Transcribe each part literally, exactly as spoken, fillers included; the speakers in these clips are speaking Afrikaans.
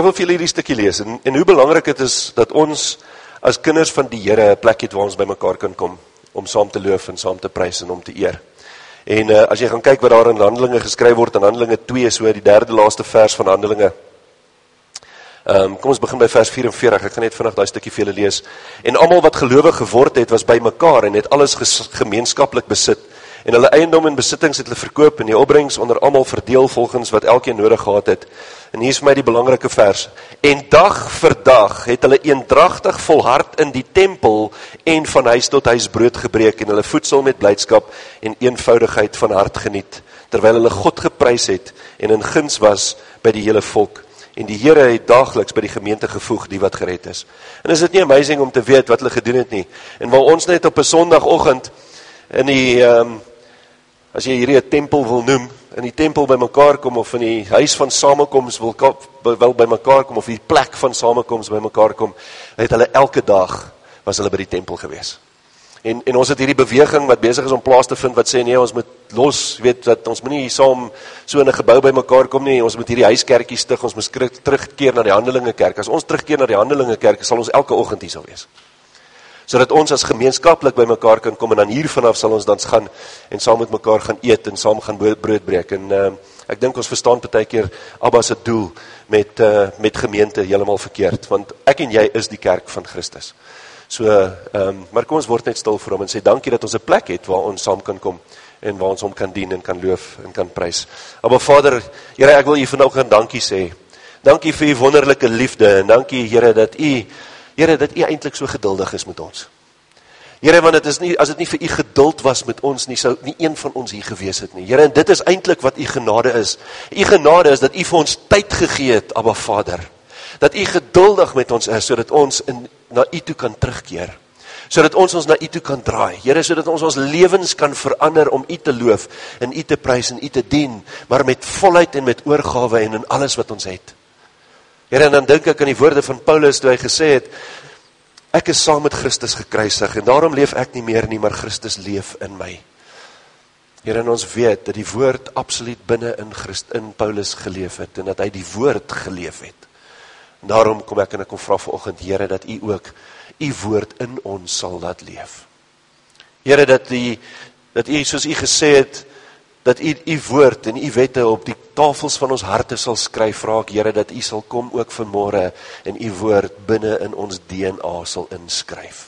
ek wil vir julle hierdie stukkie lees, en, en hoe belangrik het is, dat ons, as kinders van die Here, 'n plek het waar ons by mekaar kan kom, om saam te loof, en saam te prys, en om te eer. En uh, as jy gaan kyk wat daar in Handelinge geskryf word, in Handelinge twee, so die derde laaste vers van Handelinge, Um, kom ons begin by vers vyf-en-veertig, ek gaan net vinnig daai stukkie vir julle lees. En almal wat gelowig geword het, was by mekaar en het alles gemeenskaplik besit. En hulle eiendom en besittings het hulle verkoop en die opbrengs onder almal verdeel volgens wat elkeen nodig gehad het. En hier is vir my die belangrike vers. En dag vir dag het hulle eendragtig volhard in die tempel en van huis tot huis brood gebreek en hulle voedsel met blydskap en eenvoudigheid van hart geniet, terwyl hulle God geprys het en in guns was by die hele volk. En die Here het daagliks by die gemeente gevoeg, die wat gered is. En is dit nie amazing om te weet wat hulle gedoen het nie? En waar ons net op 'n Sondagoggend in die, um, as jy hierdie 'n tempel wil noem, in die tempel by mekaar kom, of in die huis van samekoms wil, wil by mekaar kom, of die plek van samekoms by mekaar kom, het hulle elke dag, was hulle by die tempel gewees. En, en ons het hierdie beweging wat besig is om plaas te vind, wat sê, nee, ons moet los, weet, dat ons moet nie saam so in 'n gebou by mekaar kom nie, ons moet hierdie huiskerkie stig, ons moet terugkeer na die Handelinge kerk. As ons terugkeer na die Handelinge kerk, sal ons elke oggend hier sal wees. Sodat ons as gemeenskaplik by mekaar kan kom, en dan hier vanaf sal ons dan gaan, en saam met mekaar gaan eet, en saam gaan brood breek. En uh, ek dink ons verstaan partykeer Abba se doel met, uh, met gemeente heeltemal verkeerd, want ek en jy is die kerk van Christus. So, um, maar kom ons word net stil vir hom en sê dankie dat ons 'n plek het waar ons saam kan kom en waar ons hom kan dien en kan loof en kan prys. Maar Vader, Here, ek wil u vanoggend dankie sê. Dankie vir u wonderlike liefde en dankie, Here, dat u Here, dat u eintlik so geduldig is met ons. Here, want dit is nie, as dit nie vir u geduld was met ons nie, sou nie een van ons hier gewees het nie. Here, en dit is eintlik wat u genade is. U genade is dat u vir ons tyd gegee het, Abba Vader. Dat u geduldig met ons is, sodat ons in, na u toe kan terugkeer. Sodat ons ons na u toe kan draai. Here, sodat ons ons lewens kan verander om u te loof, en u te prys en u te dien, maar met volheid en met oorgawe en in alles wat ons het. Here, en dan dink ek aan die woorde van Paulus, toe hy gesê het, ek is saam met Christus gekruisig, en daarom leef ek nie meer nie, maar Christus leef in my. Here, en ons weet, dat die woord absoluut binne in, Christ, in Paulus geleef het, en dat hy die woord geleef het. En daarom kom ek en ek kom vra vanoggend, Here, dat u ook, u woord in ons sal laat leef. Here, dat u, dat u, soos u gesê het, dat u, u woord en u wette op die tafels van ons harte sal skryf, vra ek, Here, dat u sal kom ook vanmôre en u woord binne in ons D N A sal inskryf.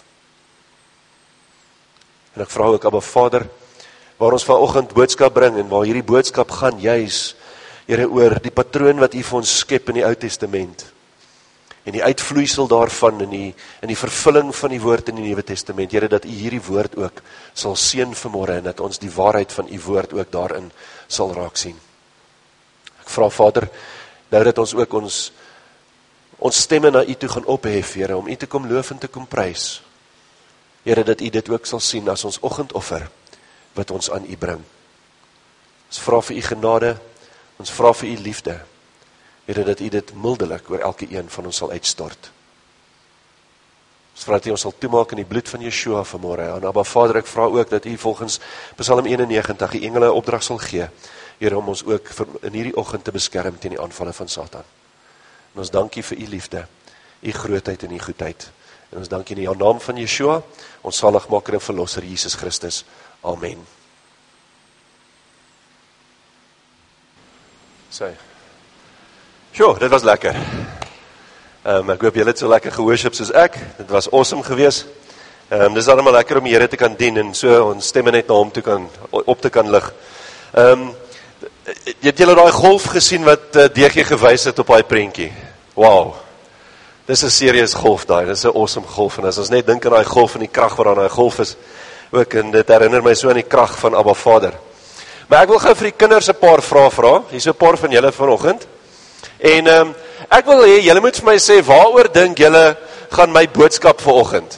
En ek vra ook, Abba Vader, waar ons vanoggend boodskap bring en waar hierdie boodskap gaan juis, Here, oor die patroon wat u vir ons skep in die Ou Testament, en die uitvloeisel daarvan, en die, en die vervulling van die woord in die Nuwe Testament, Here, dat u hierdie woord ook sal seën vanmôre, en dat ons die waarheid van u woord ook daarin sal raak sien. Ek vra Vader, nou dat ons ook ons, ons stemme na u toe gaan ophef, Here, om u te kom loof en te kom prys. Here, dat u dit ook sal sien as ons oggendoffer, wat ons aan u bring. Ons vra vir u genade, ons vra vir u liefde, Here, dat u dit mildelik oor elke een van ons sal uitstort. Ons vra dat u ons sal toemaak in die bloed van Yeshua vanmôre. En Abba Vader, ek vra ook dat u volgens Psalm eenennegentig die engele 'n opdrag sal gee, Here, om ons ook in hierdie oggend te beskerm teen die aanvalle van Satan. En ons dankie vir u liefde, u grootheid en u goedheid. En ons dankie in die naam van Yeshua, ons saligmaker en verlosser Jesus Christus. Amen. Sê. Sjoe, dit was lekker. Um, ek hoop julle het so lekker geworship soos ek. Dit was awesome gewees. Um, dit is allemaal lekker om die Here te kan dien en so ons stemme net na hom toe kan, op te kan lig. Um, het julle daai golf gesien wat uh, D G gewys het op daai prentjie? Wow. Dis 'n serieus golf daai. Dis 'n awesome golf en as ons net dink aan daai golf en die krag wat aan daai golf is, ook en dit herinner my so aan die krag van Abba Vader. Maar ek wil gou vir die kinders 'n paar vrae vra. Hier's 'n paar van julle vanoggend. En um, ek wil hê, julle moet vir my sê, waaroor dink julle gaan my boodskap vanoggend?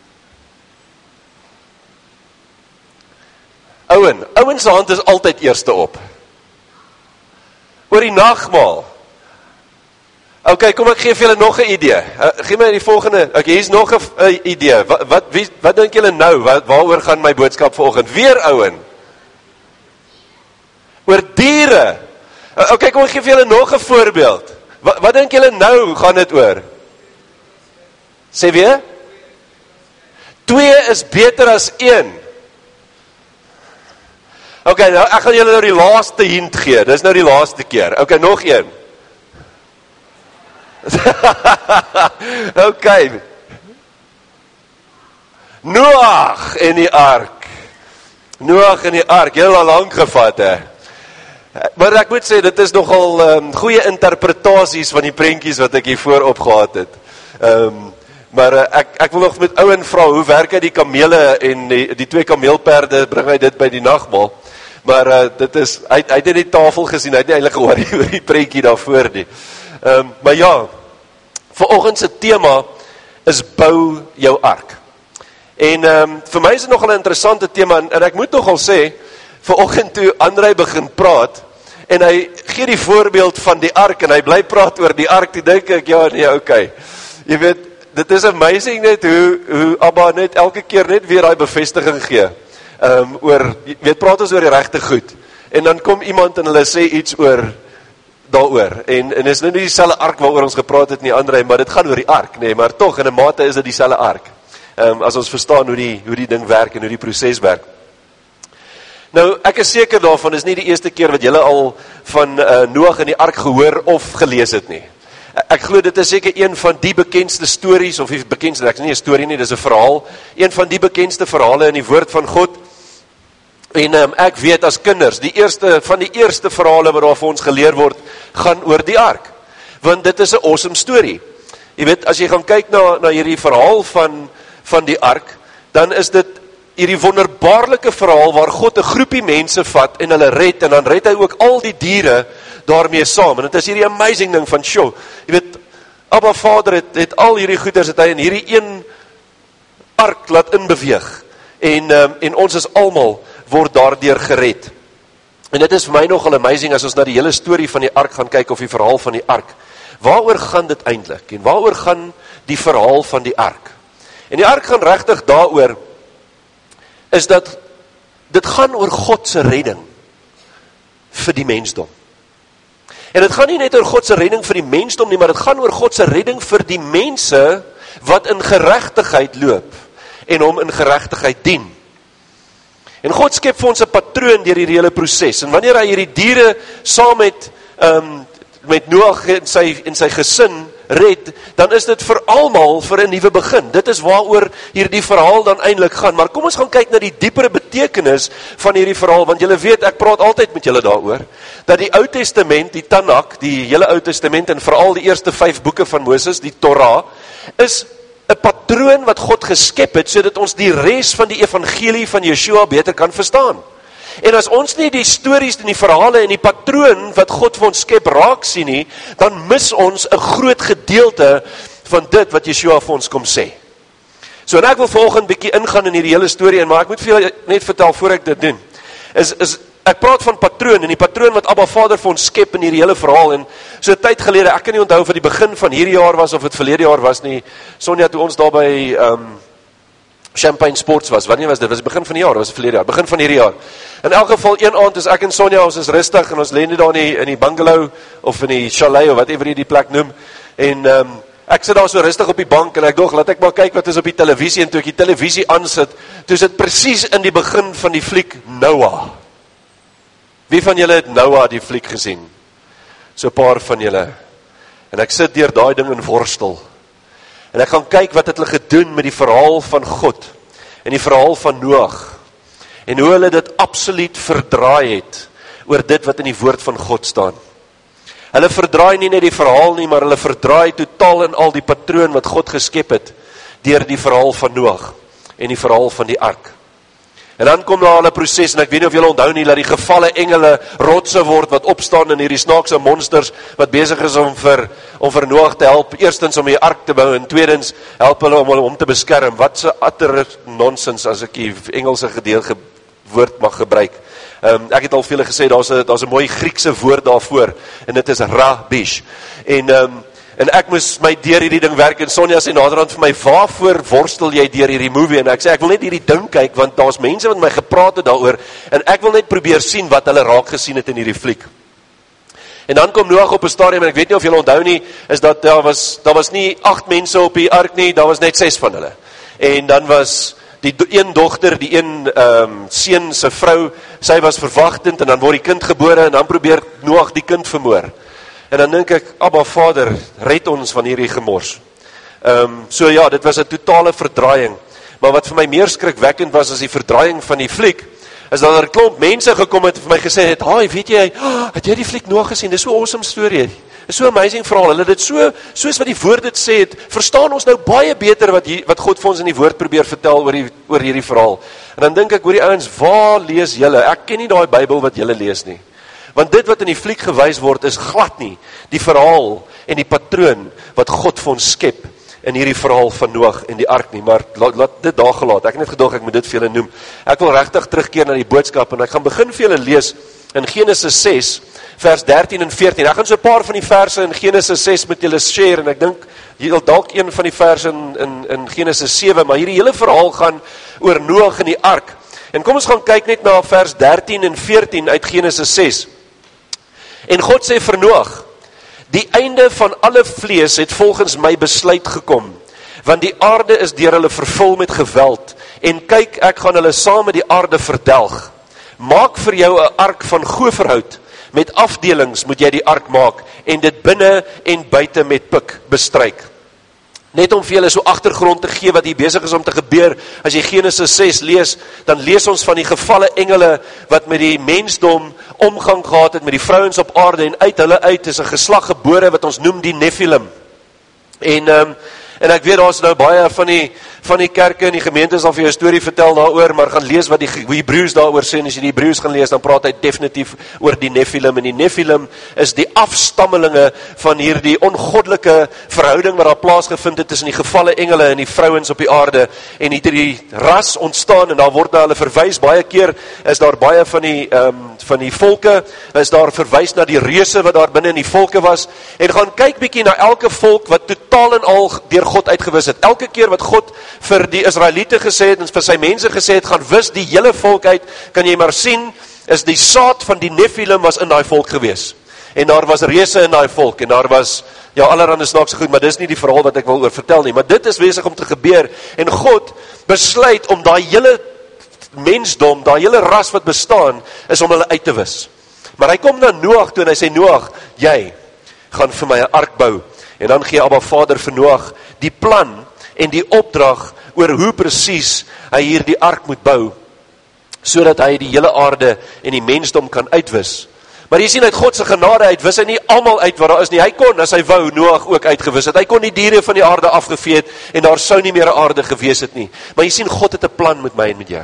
Ouen, ouens se hand is altyd eerste op. Oor die nagmaal. Ok, kom ek gee vir julle nog 'n idee. Uh, gee my die volgende, ok, hier's nog 'n uh, idee. Wat, wat, wie, wat dink julle nou, wat, waaroor gaan my boodskap vanoggend? Weer ouen. Oor diere. Ok, kom ek gee vir julle nog 'n voorbeeld. Wat, wat dink julle nou gaan dit oor? Sê weer? Twee is beter as een. Ok, nou, ek gaan julle nou die laaste hint gee, dis nou die laaste keer. Ok, nog een. Ok. Noag en die ark. Noag en die ark, heel al lang gevat, hè. Maar ek moet sê, dit is nogal um, goeie interpretasies van die prentjies wat ek hiervoor opgehad het. Um, maar uh, ek, ek wil nog met ouwen vra, hoe werk hy die kamele en die, die twee kameelperde, bring hy dit by die nagmaal? Maar uh, dit is, hy, hy het in die tafel gesien, hy het nie eintlik gehoor oor die prentjie daarvoor nie. Um, maar ja, vanoggend se tema is bou jou ark. En um, vir my is dit nogal 'n interessante tema, en, en ek moet nogal sê, vanoggend toe Andrei begin praat, en hy gee die voorbeeld van die ark, en hy bly praat oor die ark, die dink ek, ja, nee, oké. Okay. Jy weet, dit is amazing net hoe, hoe Abba net elke keer net weer die bevestiging gee. Um, oor, jy weet, praat ons oor die regte goed. En dan kom iemand en hulle sê iets oor, daaroor. En, en is nou nie dieselfde ark waaroor ons gepraat het nie, Andrei, maar dit gaan oor die ark, nee, maar toch, in 'n mate is dit dieselfde ark. Um, as ons verstaan hoe die, hoe die ding werk en hoe die proses werk. Nou, ek is seker daarvan, is nie die eerste keer wat julle al van uh, Noag in die ark gehoor of gelees het nie. Ek glo dit is seker een van die bekendste stories, of die bekendste, ek is nie 'n storie nie, dit is 'n verhaal, een van die bekendste verhale in die woord van God. En um, ek weet as kinders, die eerste, van die eerste verhale wat daar vir ons geleer word, gaan oor die ark. Want dit is 'n awesome story. Jy weet, as jy gaan kyk na, na hierdie verhaal van, van die ark, dan is dit hierdie wonderbaarlike verhaal waar God 'n groepie mense vat en hulle red, en dan red hy ook al die diere daarmee saam. En dit is hierdie amazing ding van, sjoe, jy weet, Abba Vader het, het al hierdie goeders, het hy in hierdie een ark laat inbeweeg. En, um, en ons is almal word daardeur gered. En dit is vir my nogal amazing as ons na die hele storie van die ark gaan kyk, of die verhaal van die ark. Waaroor gaan dit eintlik? En waaroor gaan die verhaal van die ark? En die ark gaan regtig daaroor, is dat, dit gaan oor God se redding vir die mensdom. En dit gaan nie net oor God se redding vir die mensdom nie, maar dit gaan oor God se redding vir die mense, wat in geregtigheid loop, en hom in geregtigheid dien. En God skep vir ons 'n patroon deur hierdie hele proses. En wanneer hy hierdie diere saam met um, met Noag en sy en sy gesin red, dan is dit vir almal vir 'n nuwe begin. Dit is waaroor hierdie verhaal dan eintlik gaan. Maar kom ons gaan kyk na die diepere betekenis van hierdie verhaal, want julle weet, ek praat altyd met julle daaroor, dat die Ou Testament, die Tanakh, die hele Ou Testament en veral die eerste vyf boeke van Moses, die Torah, is 'n patroon wat God geskep het, sodat ons die res van die evangelie van Yeshua beter kan verstaan. En as ons nie die stories en die verhale en die patroon wat God vir ons skep raak sien nie, dan mis ons 'n groot gedeelte van dit wat Yeshua vir ons kom sê. So, en ek wil vanoggend bietjie ingaan in hierdie hele storie, en maar ek moet vir julle net vertel voor ek dit doen, is, is ek praat van patroon, en die patroon wat Abba Vader vir ons skep in hierdie hele verhaal, en so 'n tyd gelede, ek kan nie onthou of dit die begin van hierdie jaar was, of het verlede jaar was nie, Sonja, toe ons daar by um, Champagne Sports was, wanneer was dit? Was het begin van die jaar, was het verlede jaar, begin van hierdie jaar. In elk geval, een aand is ek en Sonja, ons is rustig, en ons lê net daar in die, in die bungalow, of in die chalet, of whatever jy die plek noem, en um, ek sit daar so rustig op die bank, en ek dog, laat ek maar kyk wat is op die televisie, en toe ek die televisie aansit, toe sit precies in die begin van die fliek Noah. Wie van julle het Noah die fliek gesien? So 'n paar van julle. En ek sit deur daai ding in worstel. En ek gaan kyk wat het hulle gedoen met die verhaal van God, en die verhaal van Noag, en hoe hulle dit absoluut verdraai het, oor dit wat in die woord van God staan. Hulle verdraai nie net die verhaal nie, maar hulle verdraai totaal in al die patroon wat God geskep het, deur die verhaal van Noag, en die verhaal van die ark. En dan kom daar 'n proses, en ek weet nie of julle onthou nie, dat die gevalle engele rotse word, wat opstaan in hierdie snaakse monsters, wat besig is om vir, om vir Noag te help, eerstens om die ark te bou, en tweedens help hulle om hom te beskerm. Wat se utter nonsens, as ek die Engelse gedeel ge, woord mag gebruik. Um, ek het al vele gesê, daar's 'n daar's 'n mooi Griekse woord daarvoor, en dit is rabish. En um, En ek moes my deur hierdie ding werk, en Sonja sê naderhand vir my, waarvoor worstel jy deur hierdie movie? En ek sê, ek wil net hierdie ding kyk, want daar's mense wat my gepraat het daaroor, en ek wil net probeer sien wat hulle raak gesien het in hierdie fliek. En dan kom Noag op 'n stadium, en ek weet nie of julle onthou nie, is dat daar was, daar was nie agt mense op die ark nie, daar was net ses van hulle. En dan was die een dogter, die een um, seun se vrou, sy was verwagtend, en dan word die kind gebore, en dan probeer Noag die kind vermoor. En dan dink ek, Abba Vader, red ons van hierdie gemors. Um, so ja, dit was 'n totale verdraaiing. Maar wat vir my meer skrikwekkend was, as die verdraaiing van die fliek, is dat er 'n klomp mense gekom het, en vir my gesê het, haai, weet jy, oh, het jy die fliek Noag gesien? Dit is so 'n awesome storie. Dit is so amazing verhaal. Hulle dit so, soos wat die woord dit sê het, verstaan ons nou baie beter wat, hier, wat God vir ons in die woord probeer vertel oor, die, oor hierdie verhaal. En dan dink ek, hoor die ouens, waar lees julle? Ek ken nie daai Bybel wat julle lees nie. Want dit wat in die fliek gewys word, is glad nie die verhaal en die patroon wat God vir ons skep in hierdie verhaal van Noag en die ark nie, maar laat, laat dit daar gelaat. Ek het net gedog, ek moet dit vir julle noem. Ek wil regtig terugkeer na die boodskap, en ek gaan begin vir julle lees in Genesis ses, vers dertien en veertien. Ek gaan so 'n paar van die verse in Genesis ses met julle share, en ek dink, jy dalk een van die verse in, in, in Genesis sewe, maar hierdie hele verhaal gaan oor Noag en die ark. En kom ons gaan kyk net na vers dertien en veertien uit Genesis ses. En God sê vir Noag, die einde van alle vlees het volgens my besluit gekom, want die aarde is deur hulle vervul met geweld, en kyk, ek gaan hulle saam met die aarde verdelg. Maak vir jou 'n ark van goferhout, met afdelings moet jy die ark maak, en dit binne en buite met pik bestryk. Net om vir julle so agtergrond te gee wat hier besig is om te gebeur, as jy Genesis ses lees, dan lees ons van die gevalle engele, wat met die mensdom omgang gehad het, met die vrouens op aarde, en uit hulle uit is 'n geslag gebore, wat ons noem die Nephilim. En, um, en ek weet, daar is nou baie van die, van die kerke en die gemeentes al vir jou storie vertel daaroor, maar gaan lees wat die Hebreërs daaroor sê, en as jy die Hebreërs gaan lees, dan praat hy definitief oor die Nephilim, en die Nephilim is die afstammelinge van hierdie ongoddelike verhouding wat daar plaasgevind het tussen die gevalle engele en die vrouens op die aarde, en het die ras ontstaan, en daar word na hulle verwys, baie keer is daar baie van die, um, van die volke, is daar verwys na die reuse wat daar binne in die volke was, en gaan kyk bietjie na elke volk wat totaal en al deur God uitgewis het. Elke keer wat God vir die Israeliete gesê het, en vir sy mense gesê het, gaan wis die hele volk uit, kan jy maar sien, is die saad van die Nephilim was in daai volk gewees. En daar was reuse in daai volk, en daar was, ja, allerhande snaakse goed, maar dis nie die verhaal wat ek wil oor vertel nie, maar dit is besig om te gebeur, en God besluit om daai hele mensdom, daai hele ras wat bestaan, is om hulle uit te wis. Maar hy kom na Noag toe, en hy sê, Noag, jy gaan vir my 'n ark bou, en dan gee Abba Vader vir Noag die plan en die opdrag oor hoe presies hy hier die ark moet bou, sodat hy die hele aarde en die mensdom kan uitwis. Maar jy sien, uit God se genade uit wis hy nie almal uit wat daar is nie. Hy kon, as hy wou, Noag ook uitgewis het. Hy kon die diere van die aarde afgevee het, en daar sou nie meer 'n aarde gewees het nie. Maar jy sien, God het 'n plan met my en met jou.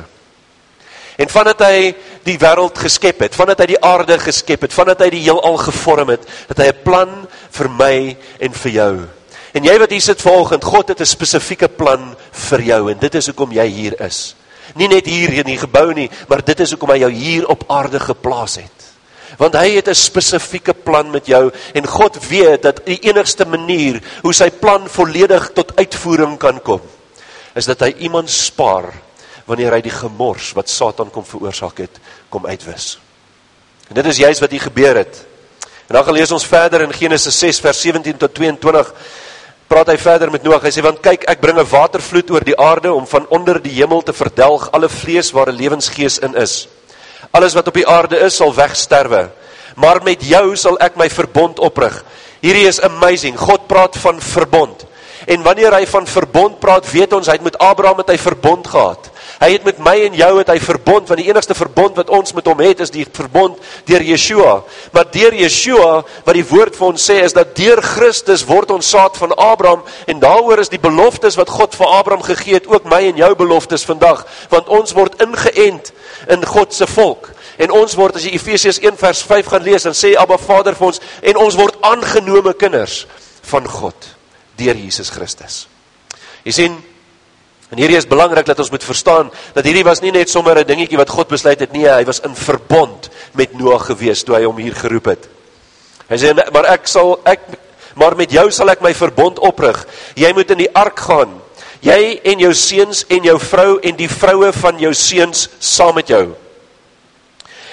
En vandat hy die wêreld geskep het, vandat hy die aarde geskep het, vandat hy die heelal gevorm het, het hy 'n plan vir my en vir jou. En jy wat hier sit vanoggend, God het 'n spesifieke plan vir jou, en dit is hoekom jy hier is. Nie net hier in die gebou nie, maar dit is hoekom hy jou hier op aarde geplaas het. Want hy het 'n spesifieke plan met jou, en God weet dat die enigste manier hoe sy plan volledig tot uitvoering kan kom, is dat hy iemand spaar, wanneer hy die gemors wat Satan kom veroorsaak het, kom uitwis. En dit is juist wat hier gebeur het. En dan gaan lees ons verder in Genesis ses vers sewentien tot tweeëntwintig, praat hy verder met Noag, hy sê, want kyk, ek bring 'n watervloed oor die aarde, om van onder die hemel te verdelg alle vlees waar 'n lewensgees in is. Alles wat op die aarde is, sal wegsterwe, maar met jou sal ek my verbond oprig. Hierdie is amazing, God praat van verbond. En wanneer hy van verbond praat, weet ons, hy het met Abraham het hy verbond gehad. Hy het met my en jou het hy verbond, want die enigste verbond wat ons met hom het, is die verbond deur Yeshua. Maar deur Yeshua, wat die woord vir ons sê, is dat deur Christus word ons saad van Abraham, en daaroor is die beloftes wat God vir Abraham gegee het, ook my en jou beloftes vandag, want ons word ingeënt in God se volk. En ons word, as jy Efesiërs een vers vyf gaan lees, dan sê Abba Vader vir ons, en ons word aangenome kinders van God, deur Jesus Christus. Jy sien, en hierdie is belangrik dat ons moet verstaan, dat hierdie was nie net sommer 'n dingetjie wat God besluit het, nee, hy was in verbond met Noag gewees, toe hy hom hier geroep het. Hy sê, maar ek sal, ek, maar met jou sal ek my verbond oprig, jy moet in die ark gaan, jy en jou seuns en jou vrou en die vroue van jou seuns saam met jou.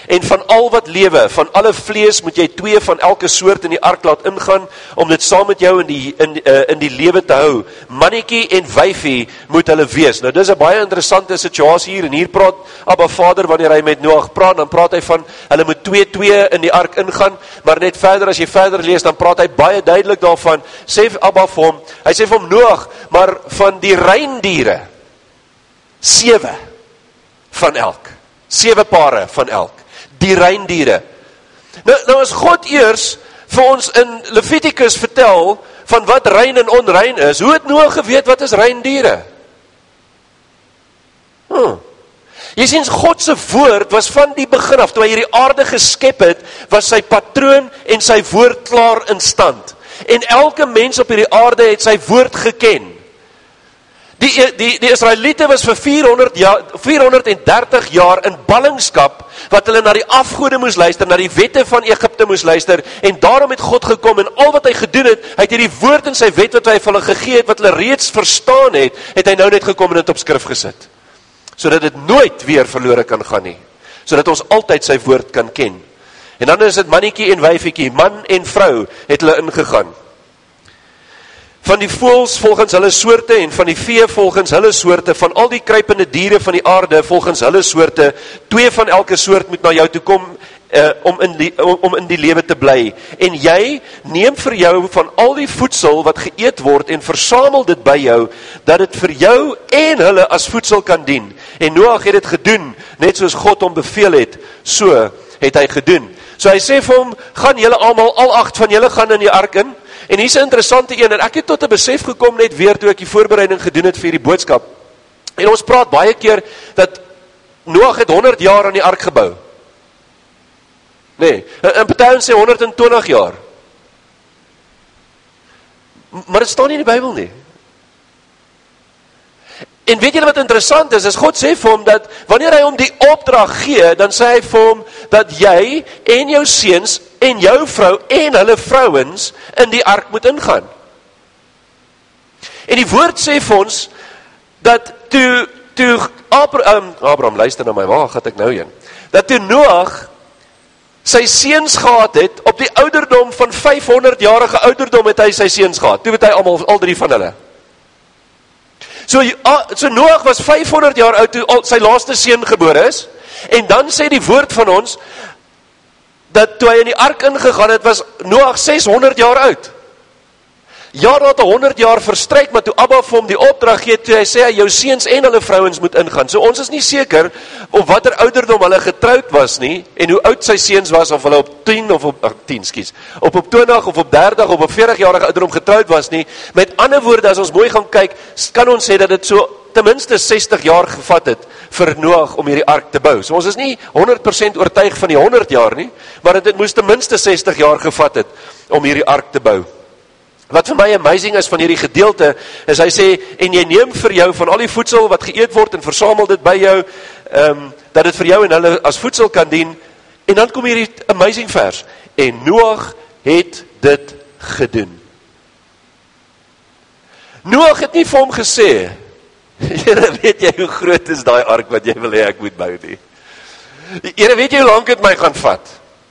en van al wat lewe, van alle vlees moet jy twee van elke soort in die ark laat ingaan, om dit saam met jou in die, in, uh, in die lewe te hou. Mannetjie en wyfie moet hulle wees. Nou dis 'n baie interessante situasie hier, en hier praat Abba Vader, wanneer hy met Noag praat, dan praat hy van, hulle moet twee twee in die ark ingaan, maar net verder, as jy verder lees, dan praat hy baie duidelik daarvan, sê Abba vir hom, hy sê vir hom, Noag, maar van die reindiere, sewe van elk, sewe pare van elk, die reindiere. Nou, nou as God eers vir ons in Levitikus vertel, van wat rein en onrein is, hoe het Noag geweet wat is reindiere? Hmm. Jy sien, God se woord was van die begin af, toe hy hierdie aarde geskep het, was sy patroon en sy woord klaar in stand. En elke mens op hierdie aarde het sy woord geken. Die, die, die Israeliete was vir vierhonderd jaar, vierhonderddertig jaar in ballingskap, wat hulle na die afgode moes luister, na die wette van Egipte moes luister, en daarom het God gekom, en al wat hy gedoen het, hy het hierdie woord in sy wet, wat hy vir hulle gegee het, wat hulle reeds verstaan het, het hy nou net gekom en het op skrif gesit. Sodat dit nooit weer verlore kan gaan nie. Sodat ons altyd sy woord kan ken. En dan is dit mannetjie en wyfiekie, man en vrou, het hulle ingegaan. Van die voëls volgens hulle soorte, en van die vee volgens hulle soorte, van al die kruipende diere van die aarde volgens hulle soorte, twee van elke soort moet na jou toe kom, uh, om, in die, om, om in die lewe te bly. En jy neem vir jou van al die voedsel wat geëet word, en versamel dit by jou, dat dit vir jou en hulle as voedsel kan dien. En Noag het dit gedoen, net soos God hom beveel het, so het hy gedoen. So hy sê vir hom, gaan julle almal, al agt van julle gaan in die ark in, en hier is 'n interessante een, en ek het tot 'n besef gekom net weer, toe ek die voorbereiding gedoen het vir die boodskap. En ons praat baie keer, dat Noag het honderd jaar aan die ark gebou. Nee, en party sê honderd en twintig jaar. Maar dit staan nie in die Bybel nie. En weet julle wat interessant is, is God sê vir hom, dat wanneer hy hom die opdrag gee, dan sê hy vir hom, dat jy en jou seuns, en jou vrou, en hulle vrouens, in die ark moet ingaan. En die woord sê vir ons, dat toe, toe Abraham, Abraham, luister na my, waar gaat ek nou heen? Dat toe Noag, sy seuns gehad het, op die ouderdom van vyfhonderd jarige ouderdom, het hy sy seuns gehad, toe het hy allemaal, al drie van hulle. So, so Noag was vyfhonderd jaar oud, toe al, sy laaste seun gebore is, en dan sê die woord van ons, dat toe hy in die ark ingegaan het, was Noag seshonderd jaar oud. Ja, dat honderd jaar verstryk, maar toe Abba vir hom die opdrag gee, toe hy sê, jou seuns en hulle vrouens moet ingaan. So ons is nie seker, op watter ouderdom hulle getroud was nie, en hoe oud sy seuns was, of hulle op tien, of op, ach, tien, skies, op op twintig, of op dertig, of op veertig jarige ouderdom getroud was nie. Met ander woorde, as ons mooi gaan kyk, kan ons sê dat dit so, ten minste sestig jaar gevat het, vir Noag om hierdie ark te bou. So ons is nie honderd persent oortuig van die honderd jaar nie, maar dit moes ten minste sestig jaar gevat het, om hierdie ark te bou. Wat vir my amazing is van hierdie gedeelte, is hy sê, en jy neem vir jou van al die voedsel wat geëet word, en versamel dit by jou, um, dat dit vir jou en hulle as voedsel kan dien, en dan kom hierdie amazing vers, en Noag het dit gedoen. Noag het nie vir hom gesê, Here, weet jy hoe groot is daai ark wat jy wil hê ek moet bou nie? Here, weet jy hoe lank het my gaan vat?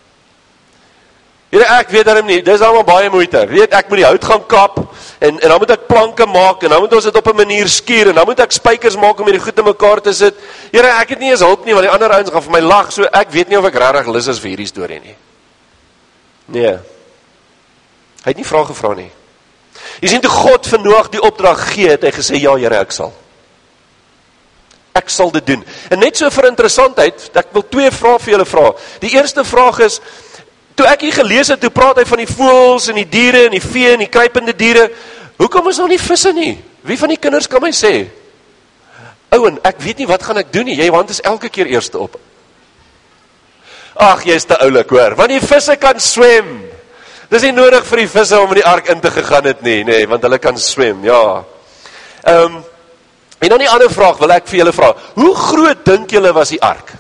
Here, ek weet daarom nie, dis allemaal baie moeite. Weet, ek moet die hout gaan kap, en, en dan moet ek planke maak, en dan moet ons dit op 'n manier skuur, en dan moet ek spykers maak om hierdie goed in mekaar te sit. Here, ek het nie eens hulp nie, want die ander ouens gaan vir my lag, so ek weet nie of ek regtig lus is vir hierdie storie nie. Nee. Hy het nie vrae gevra nie. Jy sien, toe God vir Noag die opdrag gee, het hy gesê, ja, Here, ek sal. Ek sal dit doen. En net so vir interessantheid, ek wil twee vrae vir julle vra. Die eerste vraag is, toe ek hier gelees het, toe praat hy van die voëls en die diere en die vee en die kruipende diere, hoekom is nog nie visse nie? Wie van die kinders kan my sê? Ouwen, ek weet nie wat gaan ek doen nie, jy want is elke keer eerste op. Ag, jy is te oulik hoor, want die visse kan swem. Dis nie nodig vir die visse om in die ark in te gegaan het nie, nee, want hulle kan swem, ja. Um, en dan die ander vraag wil ek vir julle vra, hoe groot dink julle was die ark?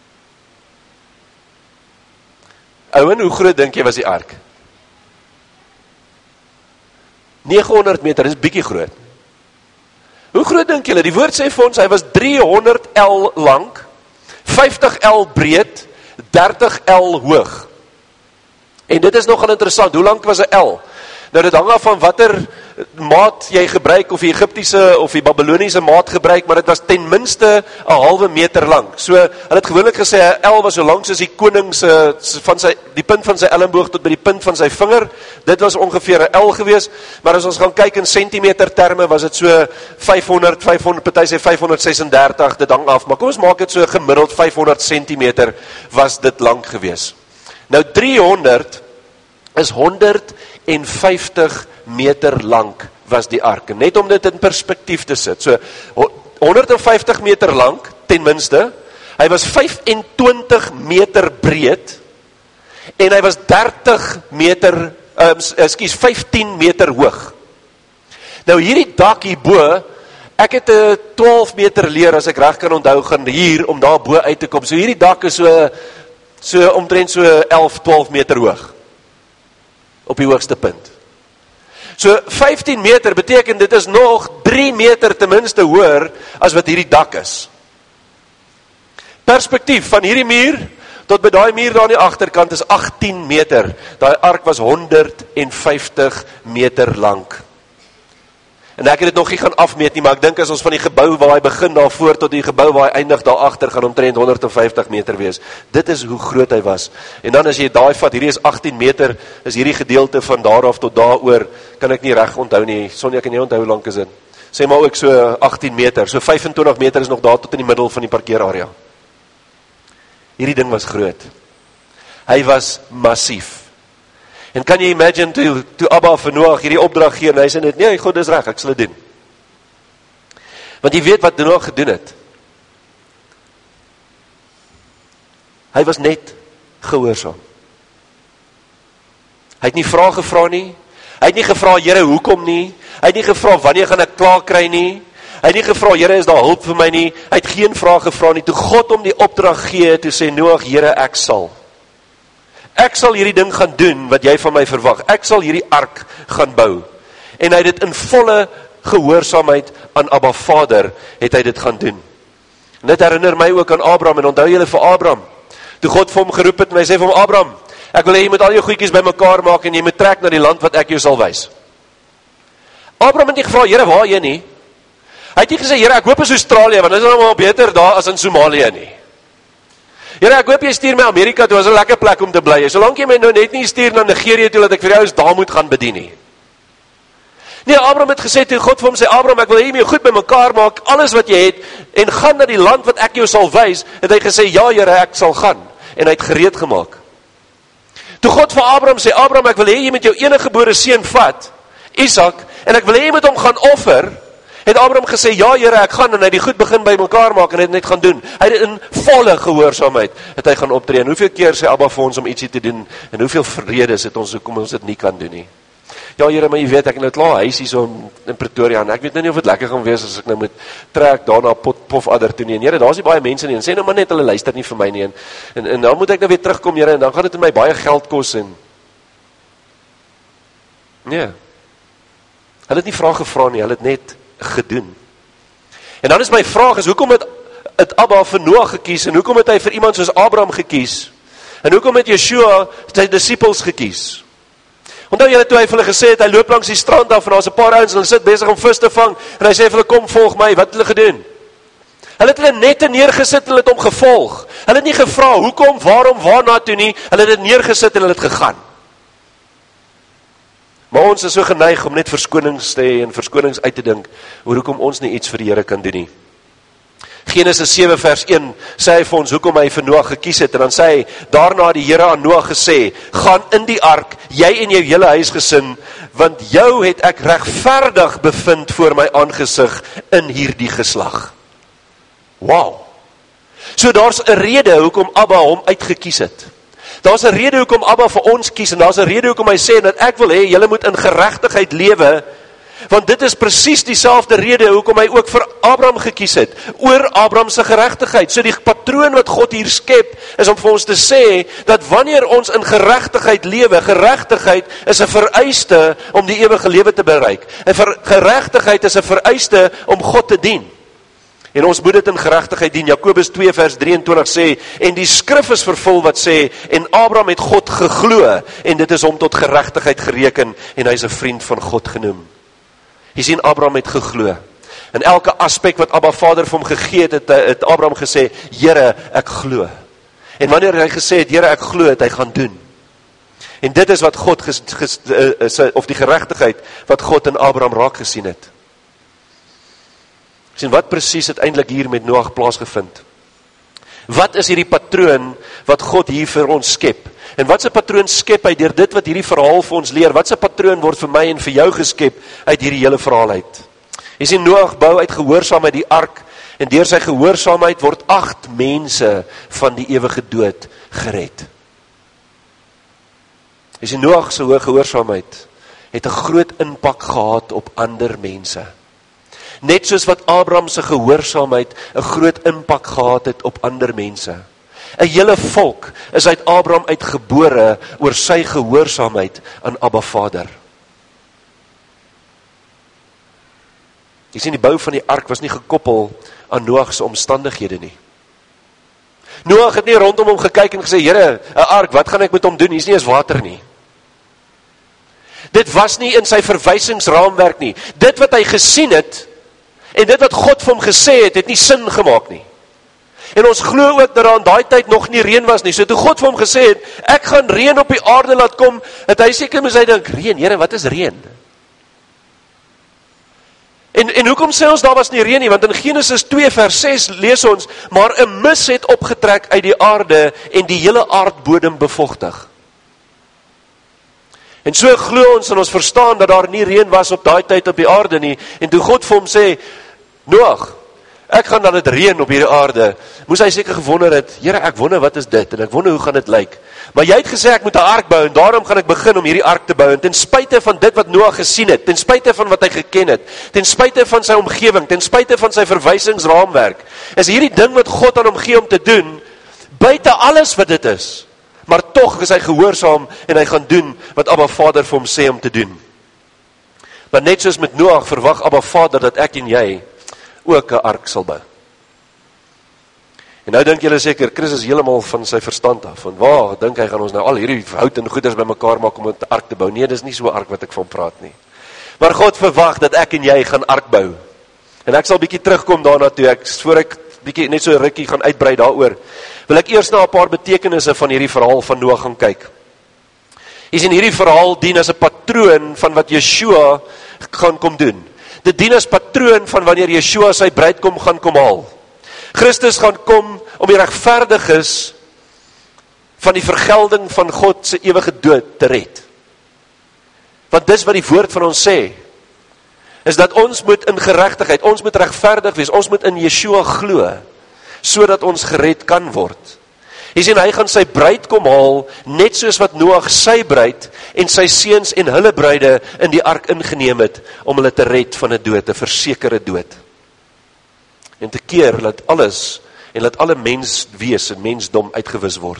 Ouwen, hoe groot dink jy was die ark? negenhonderd meter, dis bietjie groot. Hoe groot dink julle? Die woord sê vir ons, hy was driehonderd el lang, vyftig el breed, dertig L hoog. En dit is nogal interessant, hoe lang was 'n L? Nou dit hang af van watter maat jy gebruik, of die Egiptiese of die Babyloniese maat gebruik, maar dit was ten minste 'n halwe meter lang. So, hulle het gewoonlik gesê, 'n L was so lank soos die koning se, van sy, die punt van sy elmboog tot by die punt van sy vinger. Dit was ongeveer 'n L gewees, maar as ons gaan kyk in sentimeter terme, was dit so vyfhonderd, vyfhonderd, party sê vyfhonderdsesendertig, dit hang af, maar kom ons maak dit so gemiddeld vyfhonderd sentimeter was dit lank gewees. Nou driehonderd is honderd en vyftig meter lank was die ark. Net om dit in perspektief te sit. So honderd en vyftig meter lank, ten minste. Hy was vyf en twintig meter breed en hy was dertig meter, um, ekskuus, vyftien meter hoog. Nou hierdie dak hierbo, ek het 'n twaalf meter leer, as ek reg kan onthou, gaan hier om daar bo uit te kom. So hierdie dak is so so omtrent so elf, twaalf meter hoog op die hoogste punt. So vyftien meter beteken dit is nog drie meter ten minste hoër as wat hierdie dak is. Perspektief van hierdie muur tot by daai muur daar aan die agterkant is agttien meter. Daai ark was honderd en vyftig meter lank. En ek het dit nog nie gaan afmeet nie, maar ek dink as ons van die gebou waar hy begin daar voor tot die gebou waar hy eindig daar agter gaan omtrent honderd en vyftig meter wees. Dit is hoe groot hy was. En dan as jy daai vat, hierdie is agttien meter, is hierdie gedeelte van daar af tot daar oor, kan ek nie reg onthou nie. Sonja, kan jy onthou hoe lank is dit? Sê maar ook so agttien meter. So vyf en twintig meter is nog daar tot in die middel van die parkeerarea. Hierdie ding was groot. Hy was massief. En kan jy imagine, toe, toe Abba vir Noag hierdie opdrag gee, en hy sê net, nee, God, dis reg, ek sal dit doen. Want jy weet wat Noag gedoen het. Hy was net gehoorsaam. Hy het nie vrae gevra nie, hy het nie gevra, Here, hoekom nie, hy het nie gevra, wanneer gaan ek klaar kry nie, hy het nie gevra, Here, is daar hulp vir my nie, hy het geen vrae gevra nie, toe God hom die opdrag gee, toe sê Noag, Here, ek sal. Ek sal hierdie ding gaan doen wat jy van my verwag. Ek sal hierdie ark gaan bou. En hy het dit in volle gehoorsaamheid aan Abba Vader, het hy dit gaan doen. En dit herinner my ook aan Abraham, en onthou julle vir Abraham, toe God vir hom geroep het, en hy sê vir hom, Abraham, ek wil hê jy moet al jou goedjies bymekaar maak, en jy moet trek na die land wat ek jou sal wys. Abraham het nie gevra, Here, waar jy nie? Hy het nie gesê, Here, ek hoop is Australië, want dit is nou beter daar as in Somalië nie. Here, ek hoop jy stuur my Amerika toe, is 'n lekker plek om te bly. Solank jy my nou net nie stuur na Nigerië toe, dat ek vir jou is daar moet gaan bedien nie. Nee, Abraham het gesê, toe God vir hom sê, Abraham, ek wil hê jy moet goed by mekaar maak, alles wat jy het, en gaan na die land wat ek jou sal wys, het hy gesê, ja Here, ek sal gaan, en hy het gereed gemaak. Toe God vir Abraham sê, Abraham, ek wil hê jy met jou enige gebore seun vat, Isak, en ek wil hê jy met hom gaan offer, het Abraham gesê, ja Here, ek gaan, en hy die goed begin by mekaar maak, en hy het net gaan doen. Hy het in volle gehoorsaamheid, het hy gaan optree. En hoeveel keer sê Abba vir ons om ietsie te doen, en hoeveel vredes het ons, hoekom ons dit nie kan doen nie. Ja Here, maar jy weet, ek het nou klaar huis hier so in Pretoria, en ek weet nou nie of het lekker gaan wees, as ek nou moet trek daarna pot, Pofadder toe nie. En Here, daar is nie baie mense nie, en sê nou maar net, hulle luister nie vir my nie, en, en, en dan moet ek nou weer terugkom, Here, en dan gaan dit in my baie geld kos, en nee, hulle het nie vraag gevra nie, hulle het net gedoen. En dan is my vraag is, hoekom het, het Abba vir Noag gekies, en hoekom het hy vir iemand soos Abraham gekies, en hoekom het Yeshua sy disciples gekies? Onthou julle toe hy vir hulle gesê het, hy loop langs die strand af, en daar is 'n paar ouens, en hulle sit besig om vis te vang, en hy sê vir hulle, kom volg my, wat het hulle gedoen? Hulle het hulle nette neergesit, en hulle het hom gevolg. Hulle het nie gevra, hoekom, waarom, waarna toe nie, hulle het dit neergesit, en hulle het gegaan. Maar ons is so geneig om net verskonings te hê en verskonings uit te dink, hoekom ons nie iets vir die Here kan doen nie. Genesis sewe vers een sê hy vir ons hoekom hy vir Noag gekies het, en dan sê hy, daarna het die Here aan Noag gesê, gaan in die ark, jy en jou hele huisgesin, want jou het ek regverdig bevind voor my aangesig in hierdie geslag. Wow! So daar's 'n rede hoekom Abba hom uitgekies het. Daar's 'n rede hoekom Abba vir ons kies, en daar's 'n rede hoekom hy sê, dat ek wil hê, julle moet in geregtigheid lewe, want dit is presies dieselfde rede hoekom hy ook vir Abraham gekies het, oor Abraham se geregtigheid. So die patroon wat God hier skep, is om vir ons te sê, dat wanneer ons in geregtigheid lewe, geregtigheid is 'n vereiste om die ewige lewe te bereik. En vir geregtigheid is 'n vereiste om God te dien. En ons moet dit in geregtigheid dien. Jakobus twee vers drieëntwintig sê, en die skrif is vervul wat sê, en Abraham het God geglo, en dit is hom tot geregtigheid gereken, en hy is 'n vriend van God genoem. Jy sien, Abraham het geglo. In elke aspek wat Abba Vader vir hom gegee het, het, het Abraham gesê, Here, ek glo. En wanneer hy gesê het, Here, ek glo, het hy gaan doen. En dit is wat God, ges, ges, uh, of die geregtigheid, wat God in Abraham raak gesien het. Sien, wat presies het eintlik hier met Noag plaasgevind? Wat is hierdie patroon wat God hier vir ons skep? En wat se patroon skep hy deur dit wat hierdie verhaal vir ons leer? Wat se patroon word vir my en vir jou geskep uit hierdie hele verhaal uit? Jy sien, Noag bou uit gehoorsaamheid die ark, en deur sy gehoorsaamheid word agt mense van die ewige dood gered. Jy sien, Noag se hoë gehoorsaamheid het 'n groot impak gehad op ander mense. Net soos wat Abraham se gehoorsaamheid 'n groot impak gehad het op ander mense. 'n Hele volk is uit Abraham uitgebore oor sy gehoorsaamheid aan Abba Vader. Jy sien, die bou van die ark was nie gekoppel aan Noag se omstandighede nie. Noag het nie rondom hom gekyk en gesê, Here, 'n ark, wat gaan ek met hom doen? Hier's nie eens water nie. Dit was nie in sy verwysingsraamwerk nie. Dit wat hy gesien het, en dit wat God vir hom gesê het, het nie sin gemaak nie. En ons glo ook dat daar in daai tyd nog nie reën was nie. So toe God vir hom gesê het, ek gaan reën op die aarde laat kom, het hy seker moes hy dink, reën, Here, wat is reën? En, en hoekom sê ons daar was nie reën nie? Want in Genesis twee vers ses lees ons, maar 'n mis het opgetrek uit die aarde en die hele aardbodem bevochtig. En so glo ons en ons verstaan dat daar nie reën was op daai tyd op die aarde nie. En toe God vir hom sê, Noag, ek gaan dan dit reën op hierdie aarde, moes hy seker gewonder het, Here, ek wonder wat is dit, en ek wonder hoe gaan dit lyk. Maar jy het gesê ek moet 'n ark bou, en daarom gaan ek begin om hierdie ark te bou, en ten spyte van dit wat Noag gesien het, ten spyte van wat hy geken het, ten spyte van sy omgewing, ten spyte van sy verwysingsraamwerk, is hierdie ding wat God aan hom gee om te doen, buite alles wat dit is, maar tog is hy gehoorsaam, en hy gaan doen wat Abba Vader vir hom sê om te doen. Maar net soos met Noag verwag Abba Vader dat ek en jy ook 'n ark sal bou. En nou dink julle seker, Chris is heeltemal van sy verstand af, van waar dink hy gaan ons nou al hierdie hout en goeders bymekaar maak om 'n ark te bou? Nee, dis nie so 'n ark wat ek van praat nie. Maar God verwag dat ek en jy gaan ark bou. En ek sal bietjie terugkom daarna toe, ek voor ek bietjie net so 'n rukkie gaan uitbrei daaroor, wil ek eers na 'n paar betekenisse van hierdie verhaal van Noag gaan kyk. Jy sien, hierdie verhaal dien as 'n patroon van wat Yeshua gaan kom doen. Dit dien as patroon van wanneer Yeshua sy bruidkom gaan kom haal. Christus gaan kom om die regverdiges van die vergelding van God se ewige dood te red. Want dis wat die woord van ons sê, is dat ons moet in geregtigheid, ons moet regverdig wees, ons moet in Yeshua glo, sodat ons gered kan word. Jy sien, hy gaan sy bruid kom haal, net soos wat Noag sy bruid en sy seuns en hulle bruide in die ark ingeneem het, om hulle te red van 'n dood, 'n versekerde dood. En te keer, laat alles, en laat alle mens wees en mensdom uitgewis word.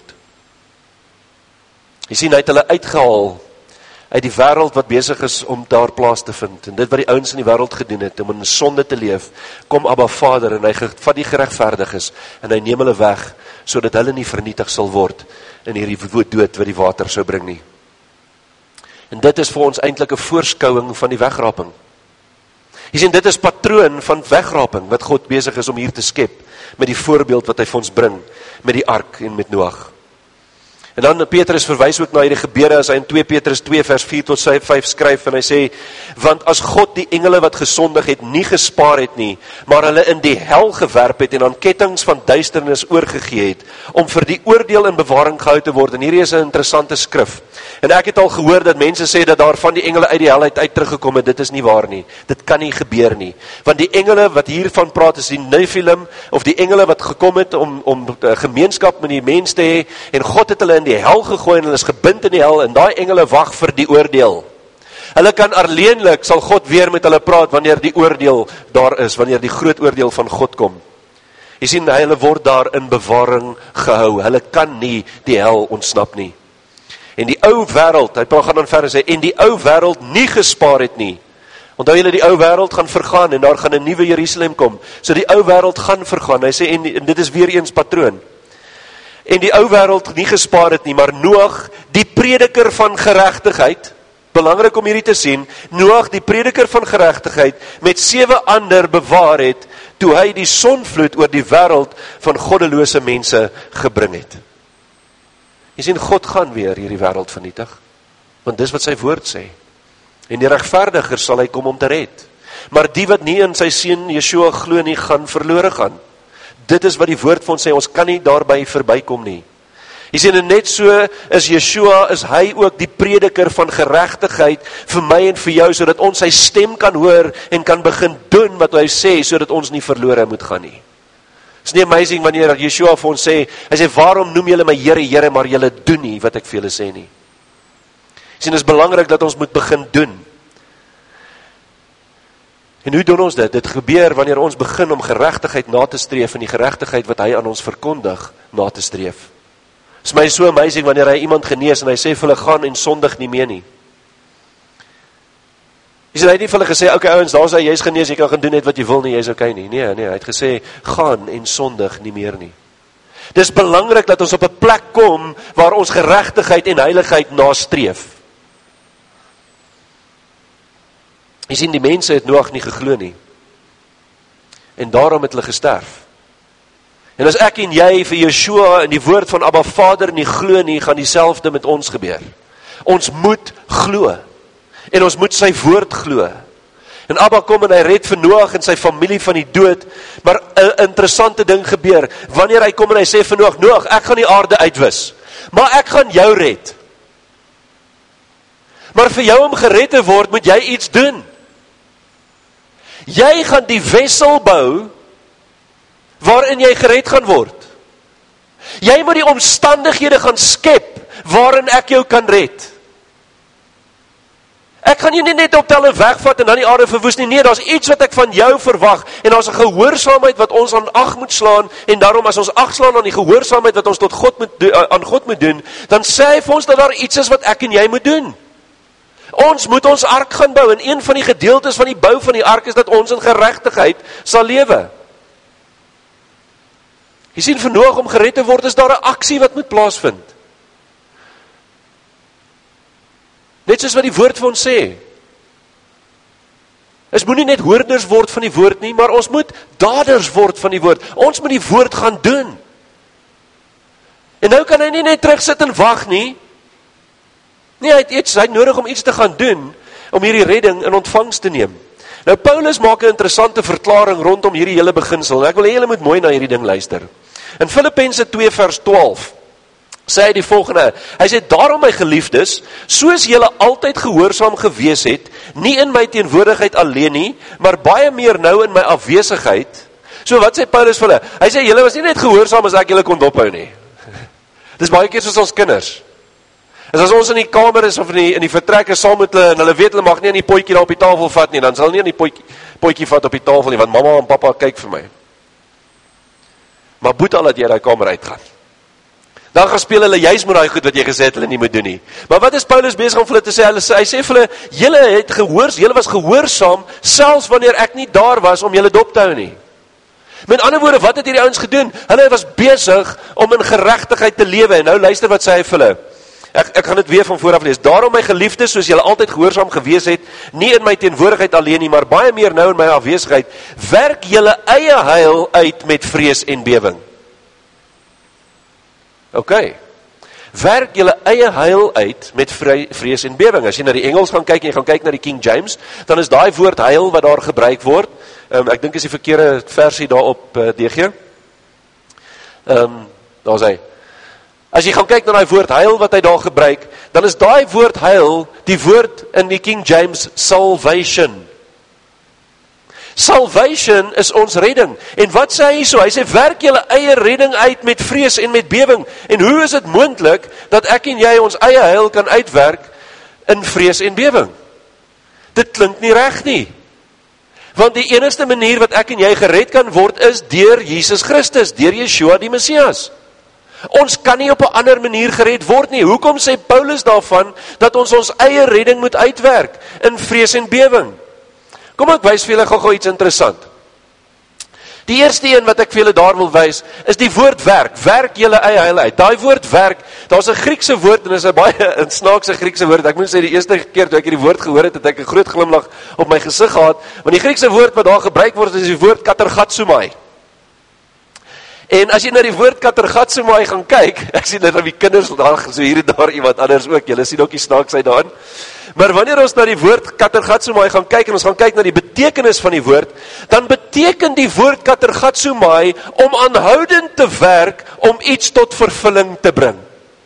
Jy sien, hy het hulle uitgehaal, uit die wêreld wat besig is om daar plaas te vind, en dit wat die ouens in die wêreld gedoen het, om in sonde te leef, kom Abba Vader, en hy vat die geregverdiges, en hy neem hulle weg, sodat hulle nie vernietig sal word, in hierdie dood wat die water sou bring nie. En dit is vir ons eintlik 'n voorskouing van die wegraping. Jy sien, dit is patroon van wegraping, wat God besig is om hier te skep, met die voorbeeld wat hy vir ons bring, met die ark en met Noag. En dan Petrus verwys ook na hierdie gebeure as hy in twee Petrus twee vers vier tot vyf skryf, en hy sê, want as God die engele wat gesondig het nie gespaar het nie, maar hulle in die hel gewerp het en aan kettinge van duisternis oorgegee het, om vir die oordeel in bewaring gehou te word, en hierdie is 'n interessante skrif, en ek het al gehoor dat mense sê dat daar van die engele uit die hel uit, uit teruggekom het, dit is nie waar nie, dit kan nie gebeur nie, want die engele wat hiervan praat is die Nephilim, of die engele wat gekom het om, om gemeenskap met die mens te hê, en God het hulle in die hel gegooi en hulle is gebind in die hel, en daai engele wag vir die oordeel. Hulle kan alleenlik, sal God weer met hulle praat wanneer die oordeel daar is, wanneer die groot oordeel van God kom. Jy sien, hulle word daar in bewaring gehou, hulle kan nie die hel ontsnap nie. En die ou wêreld, hy gaan dan verder sê, en die ou wêreld nie gespaar het nie, Onthou julle, die ou wêreld gaan vergaan en daar gaan 'n nuwe Jerusalem kom. So die ou wêreld gaan vergaan. Hy sê, en, en dit is weer eens patroon. En die ou wêreld nie gespaar het nie, maar Noag, die prediker van geregtigheid, belangrik om hierdie te sien, Noag, die prediker van geregtigheid, met sewe ander bewaar het, toe hy die sonvloed oor die wêreld van goddelose mense gebring het. Jy sien, God gaan weer hierdie wêreld vernietig, want dis wat sy woord sê. En die regverdiger sal hy kom om te red. Maar die wat nie in sy seun Yeshua glo nie, gaan verlore gaan. Dit is wat die woord van ons sê, ons kan nie daarby verbykom nie. Jy sien, en net so is Yeshua, is hy ook die prediker van geregtigheid vir my en vir jou, sodat ons sy stem kan hoor en kan begin doen wat hy sê, sodat ons nie verlore moet gaan nie. Is nie amazing wanneer Yeshua vir ons sê, hy sê, waarom noem julle my Here, Here, maar julle doen nie wat ek vir julle sê nie. Jy sien, dit is belangrik dat ons moet begin doen. En hoe doen ons dit? Dit gebeur wanneer ons begin om geregtigheid na te streef en die geregtigheid wat hy aan ons verkondig na te streef. Is my so amazing wanneer hy iemand genees en hy sê vir hulle, gaan en sondig nie meer nie. Hy sê, hy het nie vir hulle gesê, okay ouens, daar sê jy is genees, jy kan gaan doen net wat jy wil nie, jy is okay nie. Nee, nee, hy het gesê, gaan en sondig nie meer nie. Dis belangrik dat ons op 'n plek kom waar ons geregtigheid en heiligheid nastreef. Jy sien, die mense het Noag nie geglo nie. En daarom het hulle gesterf. En as ek en jy vir Yeshua en die woord van Abba Vader nie glo nie, gaan dieselfde met ons gebeur. Ons moet glo. En ons moet sy woord glo. En Abba kom en hy red vir Noag en sy familie van die dood. Maar 'n interessante ding gebeur. Wanneer hy kom en hy sê vir Noag, Noag, ek gaan die aarde uitwis. Maar ek gaan jou red. Maar vir jou om gered te word, moet jy iets doen. Jy gaan die wessel bou waarin jy gered gaan word. Jy moet die omstandighede gaan skep waarin ek jou kan red. Ek gaan jou nie net optel en wegvat en dan die aarde verwoes nie. Nee, daar's iets wat ek van jou verwag en daar's 'n gehoorsaamheid wat ons aan ag moet slaan en daarom as ons ag slaan aan die gehoorsaamheid wat ons tot God moet do, aan God moet doen, dan sê hy vir ons dat daar iets is wat ek en jy moet doen. Ons moet ons ark gaan bou en een van die gedeeltes van die bou van die ark is dat ons in geregtigheid sal lewe. Jy sien, vir Noag om gered te word is daar 'n aksie wat moet plaasvind. Net soos wat die woord vir ons sê. Ons moet nie net hoorders word van die woord nie, maar ons moet daders word van die woord. Ons moet die woord gaan doen. En nou kan hy nie net terugsit en wag nie. Nee, hy het iets, hy het nodig om iets te gaan doen, om hierdie redding in ontvangs te neem. Nou, Paulus maak 'n interessante verklaring rondom hierdie hele beginsel. Ek wil hê julle moet mooi na hierdie ding luister. In Filippense twee vers twaalf, sê hy die volgende, hy sê, daarom my geliefdes, soos julle altyd gehoorsaam gewees het, nie in my teenwoordigheid alleen nie, maar baie meer nou in my afwesigheid. So wat sê Paulus vir hulle? Hy sê, julle was nie net gehoorsaam as ek julle kon dophou nie. Dis baie keer soos ons kinders. As, as ons in die kamer is of in die, in die vertrek is saam met hulle, en hulle weet hulle mag nie aan die potjie daar op die tafel vat nie, dan sal hulle nie aan die potjie, potjie vat op die tafel nie, want mama en papa kyk vir my. Maar boet al dat jy uit die kamer uitgaan. Dan gaan speel hulle juist met daai goed wat jy gesê het hulle nie moet doen nie. Maar wat is Paulus besig om vir hulle te sê? Hulle sê, hy sê vir hulle, julle het gehoors, julle was gehoorsaam, selfs wanneer ek nie daar was om julle dop te hou nie. Met ander woorde, wat het hierdie ouens gedoen? Hulle was besig om in geregtigheid te lewe, en nou luister wat sê hy vir hulle. Ek, ek gaan dit weer van vooraf lees. Daarom my geliefdes, soos julle altyd gehoorsaam gewees het, nie in my teenwoordigheid alleen nie, maar baie meer nou in my afwesigheid, werk julle eie heil uit met vrees en bewing. Ok. Werk julle eie heil uit met vrees en bewing. As jy na die Engels gaan kyk en jy gaan kyk na die King James, dan is daai woord heil wat daar gebruik word. Um, ek dink is die verkeerde versie daarop uh, D G. Um, daar is hy. As jy gaan kyk na die woord heil wat hy daar gebruik, dan is daai woord heil, die woord in die King James, salvation. Salvation is ons redding. En wat sê hy so? Hy sê, werk julle eie redding uit met vrees en met bewing. En hoe is dit moontlik dat ek en jy ons eie heil kan uitwerk in vrees en bewing? Dit klink nie reg nie. Want die enigste manier wat ek en jy gered kan word is deur Jesus Christus, deur Yeshua die Messias. Ons kan nie op 'n ander manier gered word nie. Hoekom sê Paulus daarvan dat ons ons eie redding moet uitwerk in vrees en bewing? Kom ek wys vir julle gou-gou iets interessant. Die eerste een wat ek vir julle daar wil wys, is die woord werk. Werk julle eie heil uit. Daai woord werk, daar's 'n Griekse woord, en dit is 'n baie 'n snaakse Griekse woord. Ek moet sê, die eerste keer toe ek hierdie woord gehoor het, het ek 'n groot glimlag op my gesig gehad, want die Griekse woord wat daar gebruik word, is die woord katergatsomai. En as jy na die woord katergatsomai gaan kyk, ek sien dat die kinders daar, so hier en daar iemand anders ook, julle sien ook die snaaksheid daarin. Maar wanneer ons na die woord katergatsomai gaan kyk, en ons gaan kyk na die betekenis van die woord, dan beteken die woord katergatsomai om aanhoudend te werk, om iets tot vervulling te bring.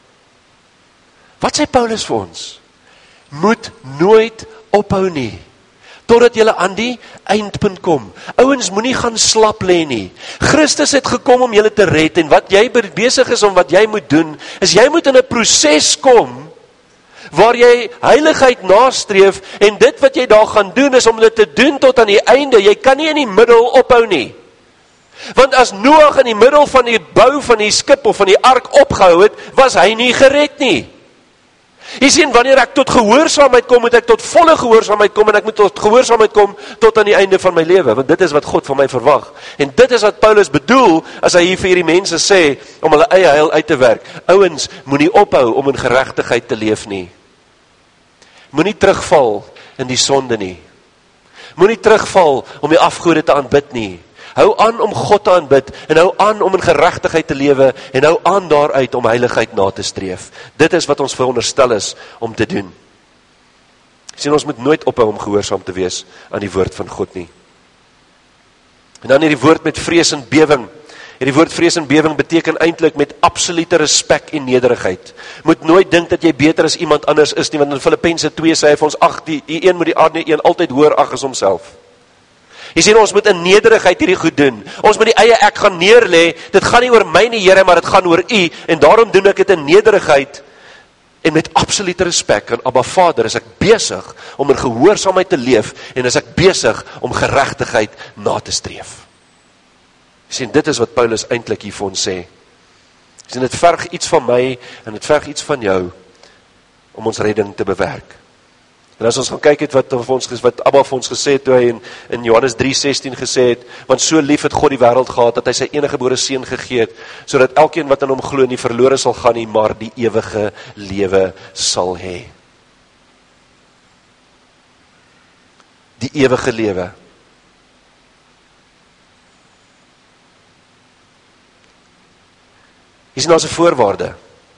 Wat sê Paulus vir ons? Moet nooit ophou nie, totdat julle aan die eindpunt kom. Ouens, moenie gaan slap lê nie. Christus het gekom om julle te red, en wat jy besig is om wat jy moet doen, is jy moet in 'n proses kom, waar jy heiligheid nastreef, en dit wat jy daar gaan doen, is om dit te doen tot aan die einde. Jy kan nie in die middel ophou nie. Want as Noag in die middel van die bou van die skip, of van die ark opgehou het, was hy nie gered nie. Jy sien, wanneer ek tot gehoorsaamheid kom, moet ek tot volle gehoorsaamheid kom, en ek moet tot gehoorsaamheid kom, tot aan die einde van my lewe, want dit is wat God van my verwag. En dit is wat Paulus bedoel, as hy hier vir hierdie mense sê, om hulle eie heil uit te werk. Ouens, moenie ophou om in geregtigheid te leef nie. Moenie terugval in die sonde nie. Moenie terugval om die afgode te aanbid nie. Hou aan om God te aanbid, en hou aan om in geregtigheid te lewe, en hou aan daaruit om heiligheid na te streef. Dit is wat ons veronderstel is om te doen. Sien, ons moet nooit ophou om gehoorsaam te wees aan die woord van God nie. En dan hierdie woord met vrees en bewing. Hierdie woord vrees en bewing beteken eintlik met absolute respek en nederigheid. Moet nooit dink dat jy beter as iemand anders is nie, want in Filippense twee sê hy vir ons, ag, die, die een moet die ander een altyd hoor ag as homself. Jy sien, ons moet in nederigheid hierdie goed doen. Ons moet die eie ek gaan neerlê. Dit gaan nie oor my nie, Here, maar dit gaan oor U, en daarom doen ek dit in nederigheid en met absolute respek. En Abba Vader, is ek besig om in gehoorsaamheid te leef, en is ek besig om geregtigheid na te streef. Jy sien, dit is wat Paulus eintlik hier vir ons sê. Jy sien, dit verg iets van my, en dit verg iets van jou, om ons redding te bewerk. En as ons gaan kyk het wat, ons, wat Abba vir ons gesê het, toe hy in, in Johannes drie sestien gesê het, want so lief het God die wêreld gehad, dat hy sy enige gebore seun gegee het, sodat elkeen wat in hom glo nie verlore sal gaan nie, maar die ewige lewe sal hê. Die ewige lewe. Hier is nou 'n voorwaarde.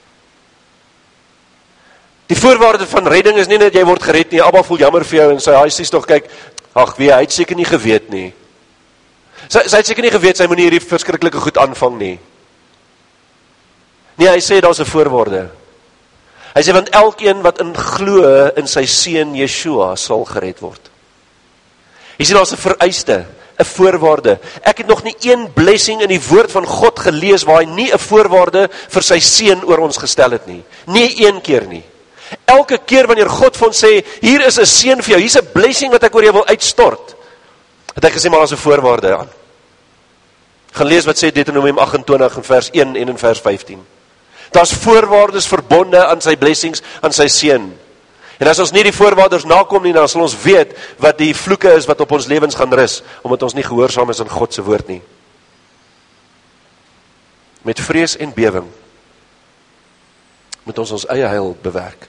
Die voorwaarde van redding is nie net jy word gered nie. Abba voel jammer vir jou en sê, hy sê tog, kyk, ag wie, hy het seker nie geweet nie. Sy, sy het seker nie geweet, sy moet nie hierdie verskriklike goed aanvang nie. Nee, hy sê, daar is 'n voorwaarde. Hy sê, want elkeen wat in glo in sy seun Yeshua sal gered word. Hy sê, daar is 'n vereiste, 'n voorwaarde. Ek het nog nie een blessing in die woord van God gelees, waar hy nie 'n voorwaarde vir sy seun oor ons gestel het nie. Nie een keer nie. Elke keer wanneer God vir ons sê, hier is 'n seën vir jou, hier is 'n blessing wat ek oor jou wil uitstort, het hy gesê, maar daar is 'n voorwaarde aan. Gaan lees wat sê Deuteronomium agt en twintig in vers een en in vers vyftien. Daar's voorwaardes verbonde aan sy blessings, aan sy seën. En as ons nie die voorwaardes nakom nie, dan sal ons weet wat die vloeke is wat op ons lewens gaan rus, omdat ons nie gehoorsaam is aan God se woord nie. Met vrees en bewing moet ons ons eie heil bewerk.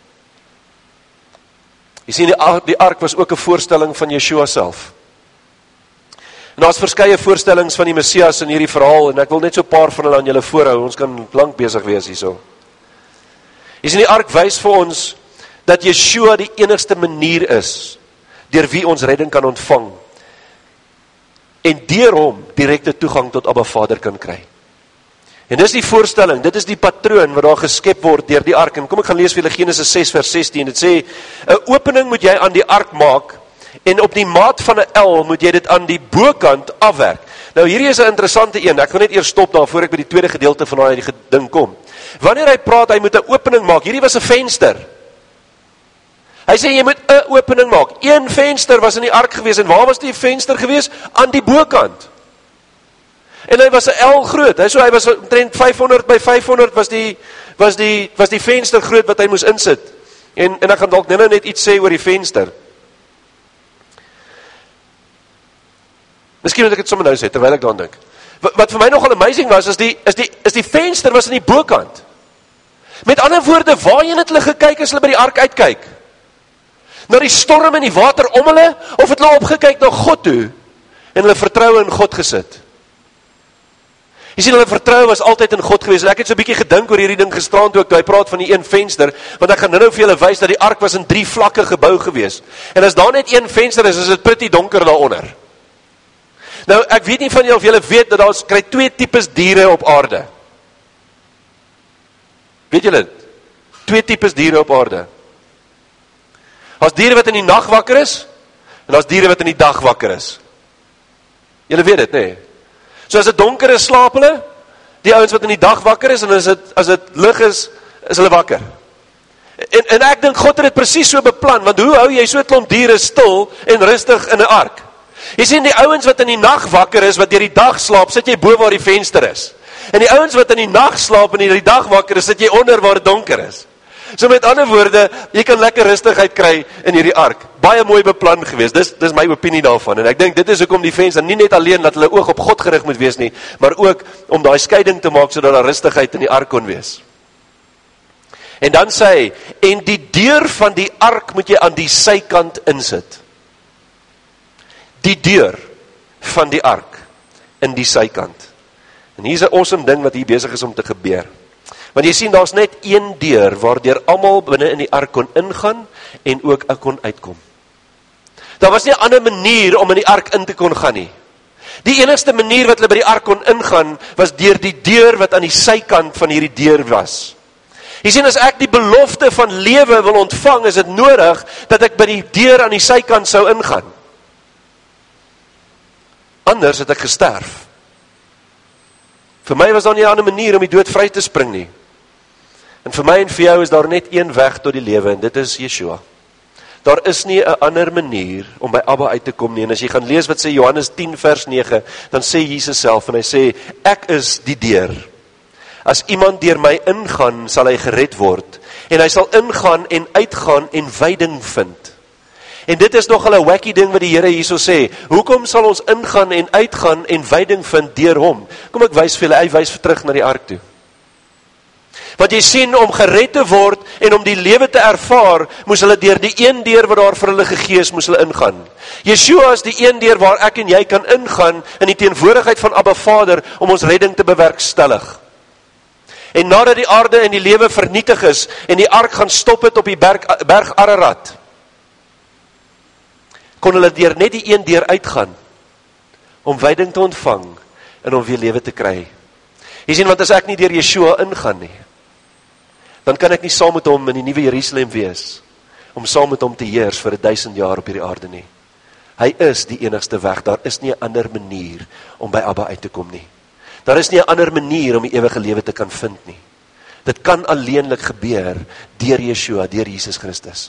Jy sien, die ark was ook 'n voorstelling van Yeshua self. En daar's verskeie voorstellings van die Messias in hierdie verhaal, en ek wil net so 'n paar van hulle aan julle voorhou, ons kan lank besig wees hierso. Jy sien, die ark wys vir ons dat Yeshua die enigste manier is, deur wie ons redding kan ontvang, en deur hom direkte toegang tot Abba Vader kan kry. En dis die voorstelling, dit is die patroon wat daar geskep word deur die ark. En kom ek gaan lees vir julle Genesis ses vers sestien. Dit sê, 'n opening moet jy aan die ark maak, en op die maat van 'n L moet jy dit aan die bokant afwerk. Nou hierdie is 'n interessante een. Ek gaan net eers stop daar voor ek by die tweede gedeelte van daai ding kom. Wanneer hy praat, hy moet 'n opening maak. Hierdie was 'n venster. Hy sê jy moet 'n opening maak. Een venster was in die ark gewees, en waar was die venster gewees? Aan die bokant. En hy was 'n L groot. Hy so hy was omtrent vyfhonderd by vyfhonderd was die was die was die venster groot wat hy moes insit. En en ek gaan dalk nou net iets sê oor die venster. Miskien moet ek dit sommer nou sê, terwyl ek daaraan dink. Wat, wat vir my nogal amazing was, is die, is die, is die venster was in die bokant. Met ander woorde, waarheen het hulle gekyk as hulle by die ark uitkyk? Na die storm en die water om hulle, of het hulle opgekyk na God toe, en hulle vertroue in God gesit? Jy sien, hulle vertroue was altyd in God gewees, en ek het so 'n bietjie gedink oor hierdie ding gisterand ook, toe hy praat van die een venster, want ek gaan nou nou vir julle wys dat die ark was in drie vlakke gebou gewees, en as daar net een venster is, is dit pretty donker daaronder. Nou, ek weet nie van julle of julle weet, dat daar kry twee tipes diere op aarde. Weet julle, twee tipes diere op aarde. Daar's diere wat in die nag wakker is, en daar's diere wat in die dag wakker is. Julle weet dit, nee. So as dit donker is, slaap hulle, die ouens wat in die dag wakker is, en as dit, as dit lig is, is hulle wakker. En, en ek dink God het dit presies so beplan, want hoe hou jy so 'n klomp diere stil en rustig in 'n ark? Jy sien, die ouens wat in die nag wakker is, wat deur die dag slaap, sit jy bo waar die venster is. En die ouens wat in die nag slaap en in die dag wakker is, sit jy onder waar dit donker is. So met ander woorde, jy kan lekker rustigheid kry in hierdie ark. Baie mooi beplan gewees, dis, dis my opinie daarvan. En ek dink, dit is hoekom die venster nie net alleen dat hulle oog op God gerig moet wees nie, maar ook om daai skeiding te maak, sodat daar rustigheid in die ark kon wees. En dan sê hy, en die deur van die ark moet jy aan die sykant insit. Die deur van die ark in die sykant. En hier is 'n awesome ding wat hier besig is om te gebeur. Want jy sien, daar's net een deur waardeur almal binne in die ark kon ingaan en ook kon uitkom. Daar was nie 'n ander manier om in die ark in te kon gaan nie. Die enigste manier wat hulle by die ark kon ingaan was deur die deur wat aan die sykant van hierdie deur was. Jy sien, as ek die belofte van lewe wil ontvang, is dit nodig dat ek by die deur aan die sykant sou ingaan. Anders het ek gesterf. Vir my was daar nie 'n ander manier om die dood vry te spring nie. En vir my en vir jou is daar net een weg tot die lewe, en dit is Yeshua. Daar is nie 'n ander manier om by Abba uit te kom nie. En as jy gaan lees wat sê Johannes tien vers nege, dan sê Jesus self, en hy sê, ek is die deur. As iemand deur my ingaan, sal hy gered word. En hy sal ingaan en uitgaan en veiding vind. En dit is nogal 'n wacky ding wat die Here hierso sê. Hoekom sal ons ingaan en uitgaan en veiding vind deur hom? Kom ek wys vir julle, hy wys terug na die ark toe. Want jy sien, om gered te word en om die lewe te ervaar, moes hulle deur die een deur wat daar vir hulle gegee is, moes hulle ingaan. Yeshua is die een deur waar ek en jy kan ingaan in die teenwoordigheid van Abba Vader om ons redding te bewerkstellig. En nadat die aarde en die lewe vernietig is en die ark gaan stop het op die berg, berg Ararat, kon hulle deur net die een deur uitgaan om veiding te ontvang en om weer lewe te kry. Jy sien, want as ek nie deur Yeshua ingaan nie, dan kan ek nie saam met hom in die nuwe Jerusalem wees, om saam met hom te heers vir duisend jaar op hierdie aarde nie. Hy is die enigste weg, daar is nie 'n ander manier om by Abba uit te kom nie. Daar is nie 'n ander manier om die ewige lewe te kan vind nie. Dit kan alleenlik gebeur deur Yeshua, deur Jesus Christus.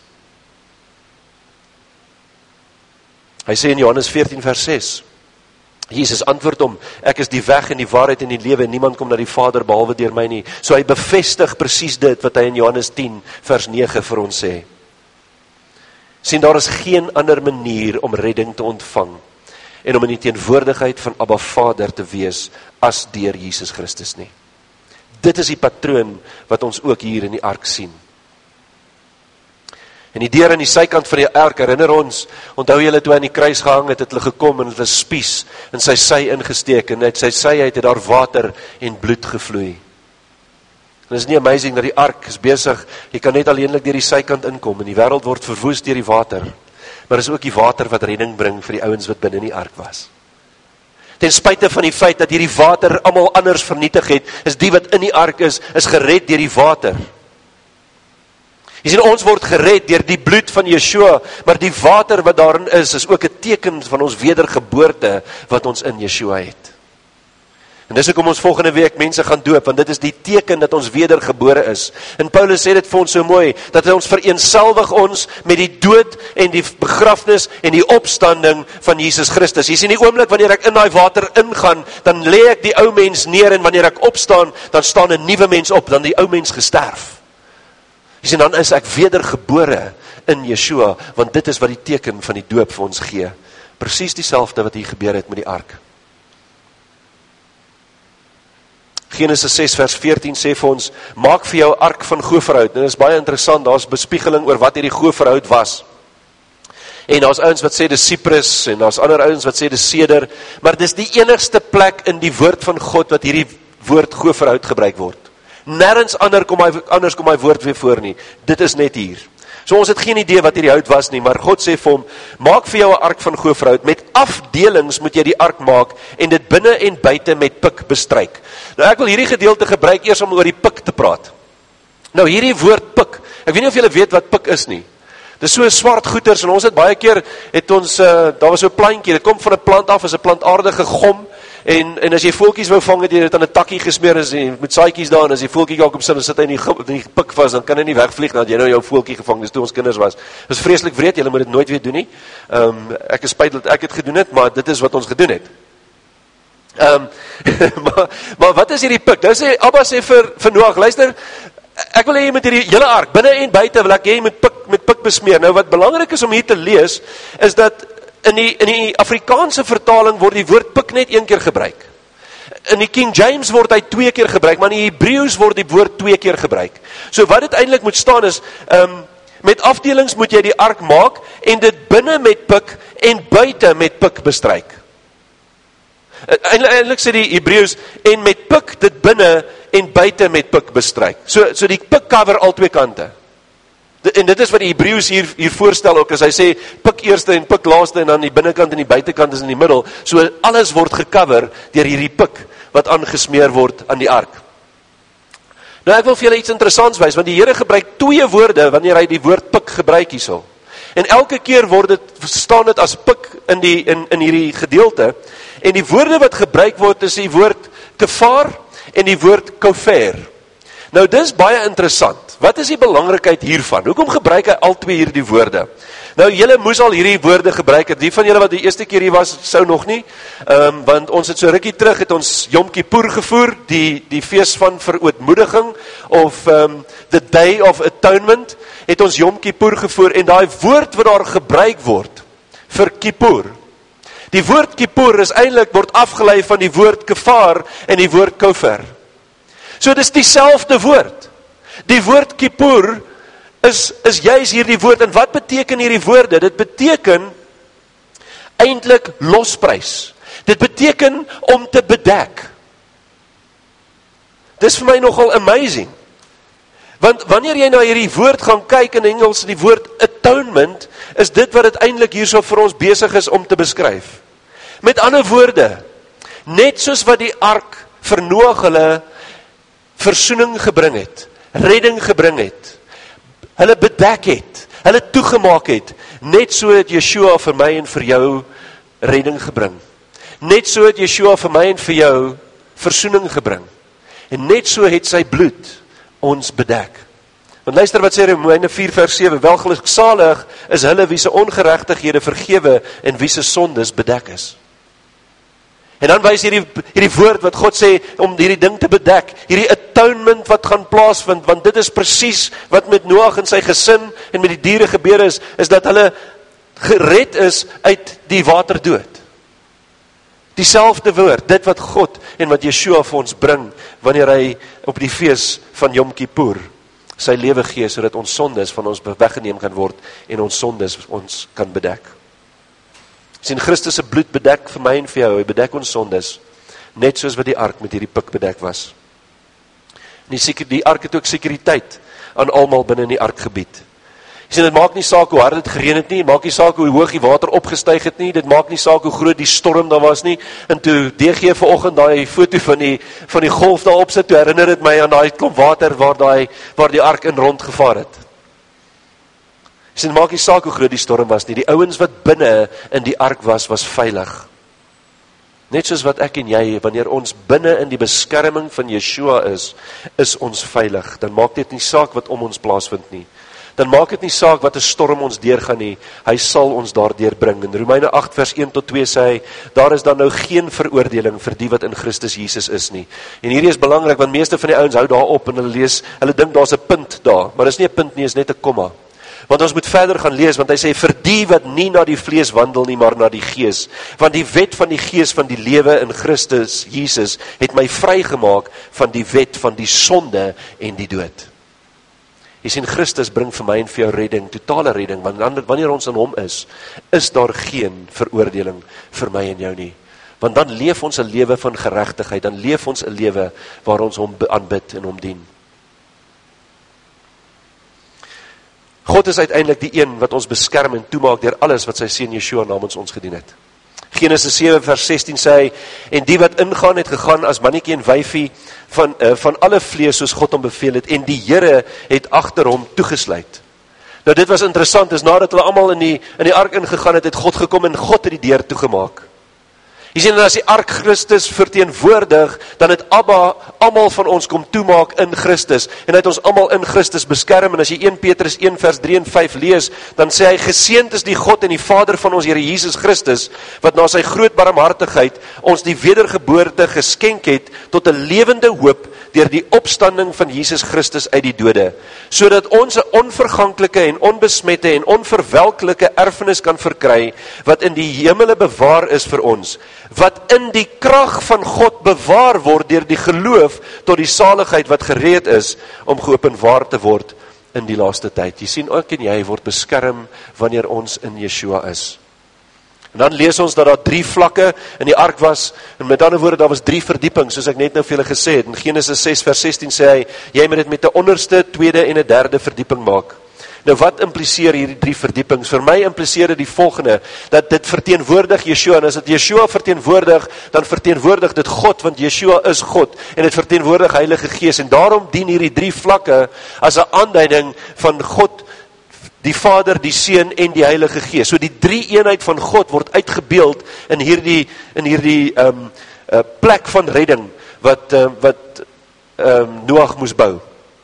Hy sê in Johannes veertien vers ses, Jesus antwoord hom, ek is die weg en die waarheid en die lewe, en niemand kom na die Vader behalwe deur my nie. So hy bevestig presies dit wat hy in Johannes tien vers nege vir ons sê. Sien, daar is geen ander manier om redding te ontvang en om in die teenwoordigheid van Abba Vader te wees as deur Jesus Christus nie. Dit is die patroon wat ons ook hier in die ark sien. En die deur aan die sykant van die ark herinner ons, onthou julle toe hy aan die kruis gehang het, het hulle gekom en het 'n spies in sy sy ingesteek, en uit sy sy uit het daar water en bloed gevloei. En is nie amazing dat die ark is besig, jy kan net alleenlik deur die sykant inkom, en die wêreld word verwoes deur die water, maar is ook die water wat redding bring vir die ouens wat binne in die ark was. Ten spyte van die feit dat hierdie water almal anders vernietig het, is die wat in die ark is, is gered deur die water. Jy sien, ons word gered deur die bloed van Yeshua, maar die water wat daarin is, is ook 'n teken van ons wedergeboorte wat ons in Yeshua het. En dis hoekom ons volgende week mense gaan doop, want dit is die teken dat ons wedergebore is. En Paulus sê dit vir ons so mooi, dat hy ons vereenselwig ons met die dood en die begrafnis en die opstanding van Jesus Christus. Jy sien, die oomblik wanneer ek in daai water ingaan, dan lê ek die ou mens neer, en wanneer ek opstaan, dan staan 'n nuwe mens op, dan die ou mens gesterf. Jy sien, dan is ek wedergebore in Yeshua, want dit is wat die teken van die doop vir ons gee. Presies dieselfde wat hier gebeur het met die ark. Genesis ses vers veertien sê vir ons, maak vir jou ark van goferhout. En dit is baie interessant, daar is bespiegeling oor wat hierdie goferhout was. En daar is ouens wat sê dis Cyprus, en daar is ander ouens wat sê dis seder, maar dis die enigste plek in die woord van God wat hierdie woord goferhout gebruik word. Nergens ander kom hy, anders kom hy woord weer voor nie. Dit is net hier. So ons het geen idee wat hierdie hout was nie, maar God sê vir hom, maak vir jou 'n ark van goferhout, met afdelings moet jy die ark maak, en dit binne en buite met pik bestryk. Nou ek wil hierdie gedeelte gebruik eers om oor die pik te praat. Nou hierdie woord pik, ek weet nie of julle weet wat pik is nie. Dit is so swart goeters, en ons het baie keer, het ons, uh, daar was so 'n plantjie, dit kom van 'n plant af, is 'n plantaardige gom, en, en as jy voeltjies wou vang, het jy dit aan 'n takkie gesmeer, as jy met saadjies daar, en as jy voeltjie dalk op sin, dan sit hy in die, in die pik vas, dan kan hy nie wegvlieg, dan het jy nou jou voeltjie gevang, dis toe ons kinders was. Dit is vreeslik wreed, julle moet dit nooit weer doen nie. Um, ek is spyt dat ek het gedoen het, maar dit is wat ons gedoen het. Um, maar, maar wat is hierdie pik? Nou sê, Abba sê vir, vir Noag, luister, ek wil hê jy met hierdie hele ark, binne en buite, wil ek hê jy met pik, met pik besmeer. Nou wat belangrik is om hier te lees, is dat in die, in die Afrikaanse vertaling word die woord pik net een keer gebruik. In die King James word hy twee keer gebruik, maar in die Hebreëus word die woord twee keer gebruik. So wat dit eintlik moet staan is, um, met afdelings moet jy die ark maak, en dit binne met pik, en buite met pik bestryk. Eindelijk, eindelijk sê die Hebreëus, en met pik dit binne en buite met pik bestryk. So, so die pik cover al twee kante. De, en dit is wat die Hebreëus hier, hier voorstel ook, as hy sê pik eerste en pik laaste, en dan die binnenkant en die buitekant is in die middel. So alles word gecover deur hierdie pik, wat aangesmeer word aan die ark. Nou ek wil vir julle iets interessants wys, want die Here gebruik twee woorde, wanneer hy die woord pik gebruik hierso. En elke keer word dit, staan dit as pik in, die, in, in hierdie gedeelte, en die woorde wat gebruik word is die woord kefar en die woord kofer. Nou dis baie interessant. Wat is die belangrikheid hiervan? Hoekom gebruik hy al twee hierdie woorde? Nou julle moes al hierdie woorde gebruik het. Die van julle wat die eerste keer hier was, sou nog nie. Um, want ons het so rukkie terug, het ons Yom Kippur gevoer, die, die feest van verootmoediging, of um, the Day of Atonement, het ons Yom Kippur gevoer, en daai woord wat daar gebruik word, vir Kippur, die woord Kippur is eintlik word afgelei van die woord kefar en die woord kofer. So dis dieselfde woord. Die woord Kippur is, is juist hierdie woord, en wat beteken hierdie woorde? Dit beteken eintlik losprys. Dit beteken om te bedek. Dis vir my nogal amazing. Want wanneer jy na hierdie woord gaan kyk in Engels, die woord atonement, is dit wat het eintlik hierso vir ons besig is om te beskryf. Met ander woorde, net soos wat die ark vir Noag hulle versoening gebring het, redding gebring het, hulle bedek het, hulle toegemaak het, net so het Yeshua vir my en vir jou redding gebring. Net so het Yeshua vir my en vir jou versoening gebring. En net so het sy bloed ons bedek. Want luister wat sê Romeine vier vers sewe, welgeluksalig is hulle wie se ongeregtighede vergewe en wie se sondes bedek is. En dan wys hierdie, hierdie woord wat God sê, om hierdie ding te bedek, hierdie atonement wat gaan plaasvind, want dit is presies wat met Noag en sy gesin, en met die diere gebeur is, is dat hulle gered is uit die waterdood. Dieselfde woord, dit wat God en wat Yeshua vir ons bring, wanneer hy op die fees van Yom Kippur, sy lewe gee, sodat ons sondes van ons weggeneem kan word, en ons sondes ons kan bedek. Sien, Christus se bloed bedek vir my en vir jou, hy bedek ons sondes, net soos wat die ark met hierdie pik bedek was. En die, die ark het ook sekuriteit aan almal binne in die arkgebied. Jy sien, dit maak nie saak hoe hard het gereën het nie, dit maak nie saak hoe hoog die water opgestyg het nie, dit maak nie saak hoe groot die storm daar was nie, en toe D G vanoggend daai foto van die, van die golf daar opsit, toe herinner het my aan daai klomp water waar, die, waar die ark in rondgevaar het. Jy sien, maak nie saak hoe groot die storm was nie, die ouens wat binne in die ark was, was veilig. Net soos wat ek en jy, wanneer ons binne in die beskerming van Yeshua is, is ons veilig. Dan maak dit nie saak wat om ons plaasvind nie. Dan maak dit nie saak wat 'n storm ons deurgaan nie, hy sal ons daardeur bring. In Romeine agt vers een tot twee sê hy, daar is dan nou geen veroordeling vir die wat in Christus Jesus is nie. En hierdie is belangrik, want meeste van die ouens hou daarop en hulle lees, hulle dink daar's 'n punt daar, maar dis nie 'n punt nie, is net 'n komma. Want ons moet verder gaan lees, want hy sê, vir die wat nie na die vlees wandel nie, maar na die gees. Want die wet van die gees van die lewe in Christus, Jesus, het my vrygemaak van die wet van die sonde en die dood. Jy sien, Christus bring vir my en vir jou redding, totale redding, want wanneer ons in hom is, is daar geen veroordeling vir my en jou nie. Want dan leef ons 'n lewe van geregtigheid, dan leef ons 'n lewe waar ons hom aanbid en hom dien. God is uiteindelik die een wat ons beskerm en toemaak deur alles wat sy seun Yeshua namens ons gedien het. Genesis sewe vers sestien sê hy, en die wat ingaan het gegaan as mannetjie en wyfie van, uh, van alle vlees soos God hom beveel het, en die Here het agter hom toegesluit. Nou dit was interessant, is nadat hulle almal in die, in die ark ingegaan het, het God gekom en God het die deur toegemaak. Jy sien, as die ark Christus verteenwoordig, dan het Abba almal van ons kom toemaak in Christus, en hy het ons almal in Christus beskerm, en as jy Eerste Petrus een vers drie en vyf lees, dan sê hy, geseënd is die God en die Vader van ons Here Jesus Christus, wat na sy groot barmhartigheid ons die wedergeboorte geskenk het, tot 'n lewende hoop, deur die opstanding van Jesus Christus uit die dode, sodat ons 'n onverganklike en onbesmette en onverwelklike erfenis kan verkry, wat in die hemele bewaar is vir ons, wat in die krag van God bewaar word deur die geloof tot die saligheid wat gereed is om geopenbaar te word in die laaste tyd. Jy sien, ook en jy word beskerm wanneer ons in Yeshua is. En dan lees ons dat daar drie vlakke in die ark was, en met ander woorde, daar was drie verdiepings, soos ek net nou vir julle gesê het. In Genesis ses vers sestien sê hy, jy moet dit met 'n onderste, tweede en 'n derde verdieping maak. Nou wat impliseer hierdie drie verdiepings? Vir my impliseer dit die volgende, dat dit verteenwoordig Yeshua, en as dit Yeshua verteenwoordig, dan verteenwoordig dit God, want Yeshua is God, en dit verteenwoordig Heilige Gees, en daarom dien hierdie drie vlakke as 'n aanduiding van God, die Vader, die Seun en die Heilige Gees. So die drie eenheid van God word uitgebeeld in hierdie, in hierdie um, uh, plek van redding, wat, uh, wat um, Noag moes bou.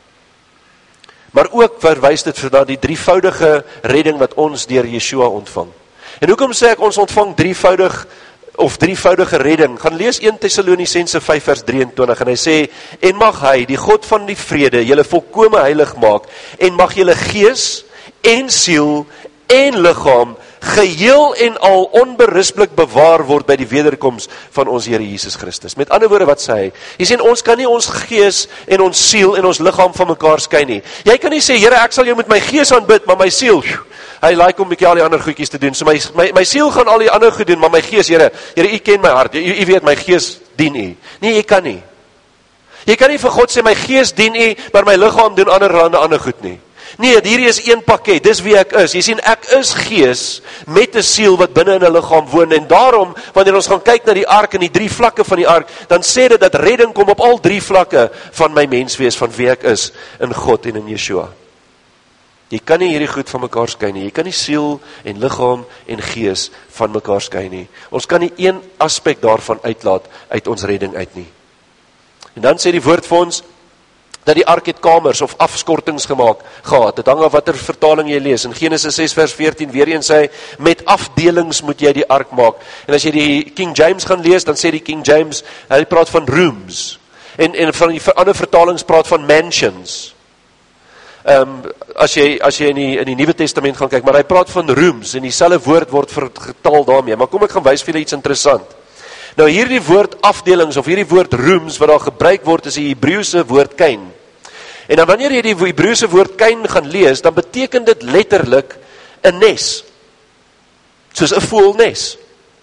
Maar ook verwys dit vir die drievoudige redding wat ons deur Yeshua ontvang. En hoekom sê ek ons ontvang drievoudig of drievoudige redding? Gaan lees Eerste Tessalonisense vyf vers drieëntwintig en hy sê, en mag hy, die God van die vrede, julle volkome heilig maak, en mag julle gees en siel en liggaam geheel en al onberispelik bewaar word by die wederkoms van ons Here Jesus Christus. Met ander woorde, wat sê hy? Jy sien, ons kan nie ons gees en ons siel en ons liggaam van mekaar skei nie. Jy kan nie sê, Here, ek sal jou met my gees aanbid, maar my siel, hy like om bietjie al die ander goedjies te doen. So my, my, my siel gaan al die ander goed doen, maar my gees, Here, Here, u ken my hart, u, u weet, my gees dien u. Nee, jy kan nie. Jy kan nie vir God sê, my gees dien u, maar my liggaam doen ander rande ander goed nie. Nee, hierdie is een pakket, dis wie ek is. Jy sien, ek is gees met 'n siel wat binne in 'n liggaam woon, en daarom, wanneer ons gaan kyk na die ark en die drie vlakke van die ark, dan sê dit dat redding kom op al drie vlakke van my menswees, van wie ek is, in God en in Yeshua. Jy kan nie hierdie goed van mekaar skei nie. Jy kan nie siel en liggaam en gees van mekaar skei nie. Ons kan nie een aspek daarvan uitlaat uit ons redding uit nie. En dan sê die woord vir ons, dat die ark het kamers of afskortings gemaak gehad. Dit hang af watter vertaling jy lees. In Genesis ses vers veertien weer eens sê, met afdelings moet jy die ark maak. En as jy die King James gaan lees, dan sê die King James, hy praat van rooms. En, en van die ander vertalings praat van mansions. Um, as jy, as jy in die, in die Nuwe Testament gaan kyk, maar hy praat van rooms, en dieselfde woord word vertaal daarmee. Maar kom ek gaan wys vir julle iets interessant. Nou hierdie woord afdelings, of hierdie woord rooms, wat daar gebruik word, is die Hebreëse woord kain. En dan wanneer jy die Hebreëse woord kain gaan lees, dan beteken dit letterlik 'n nes. Soos 'n voëlnes.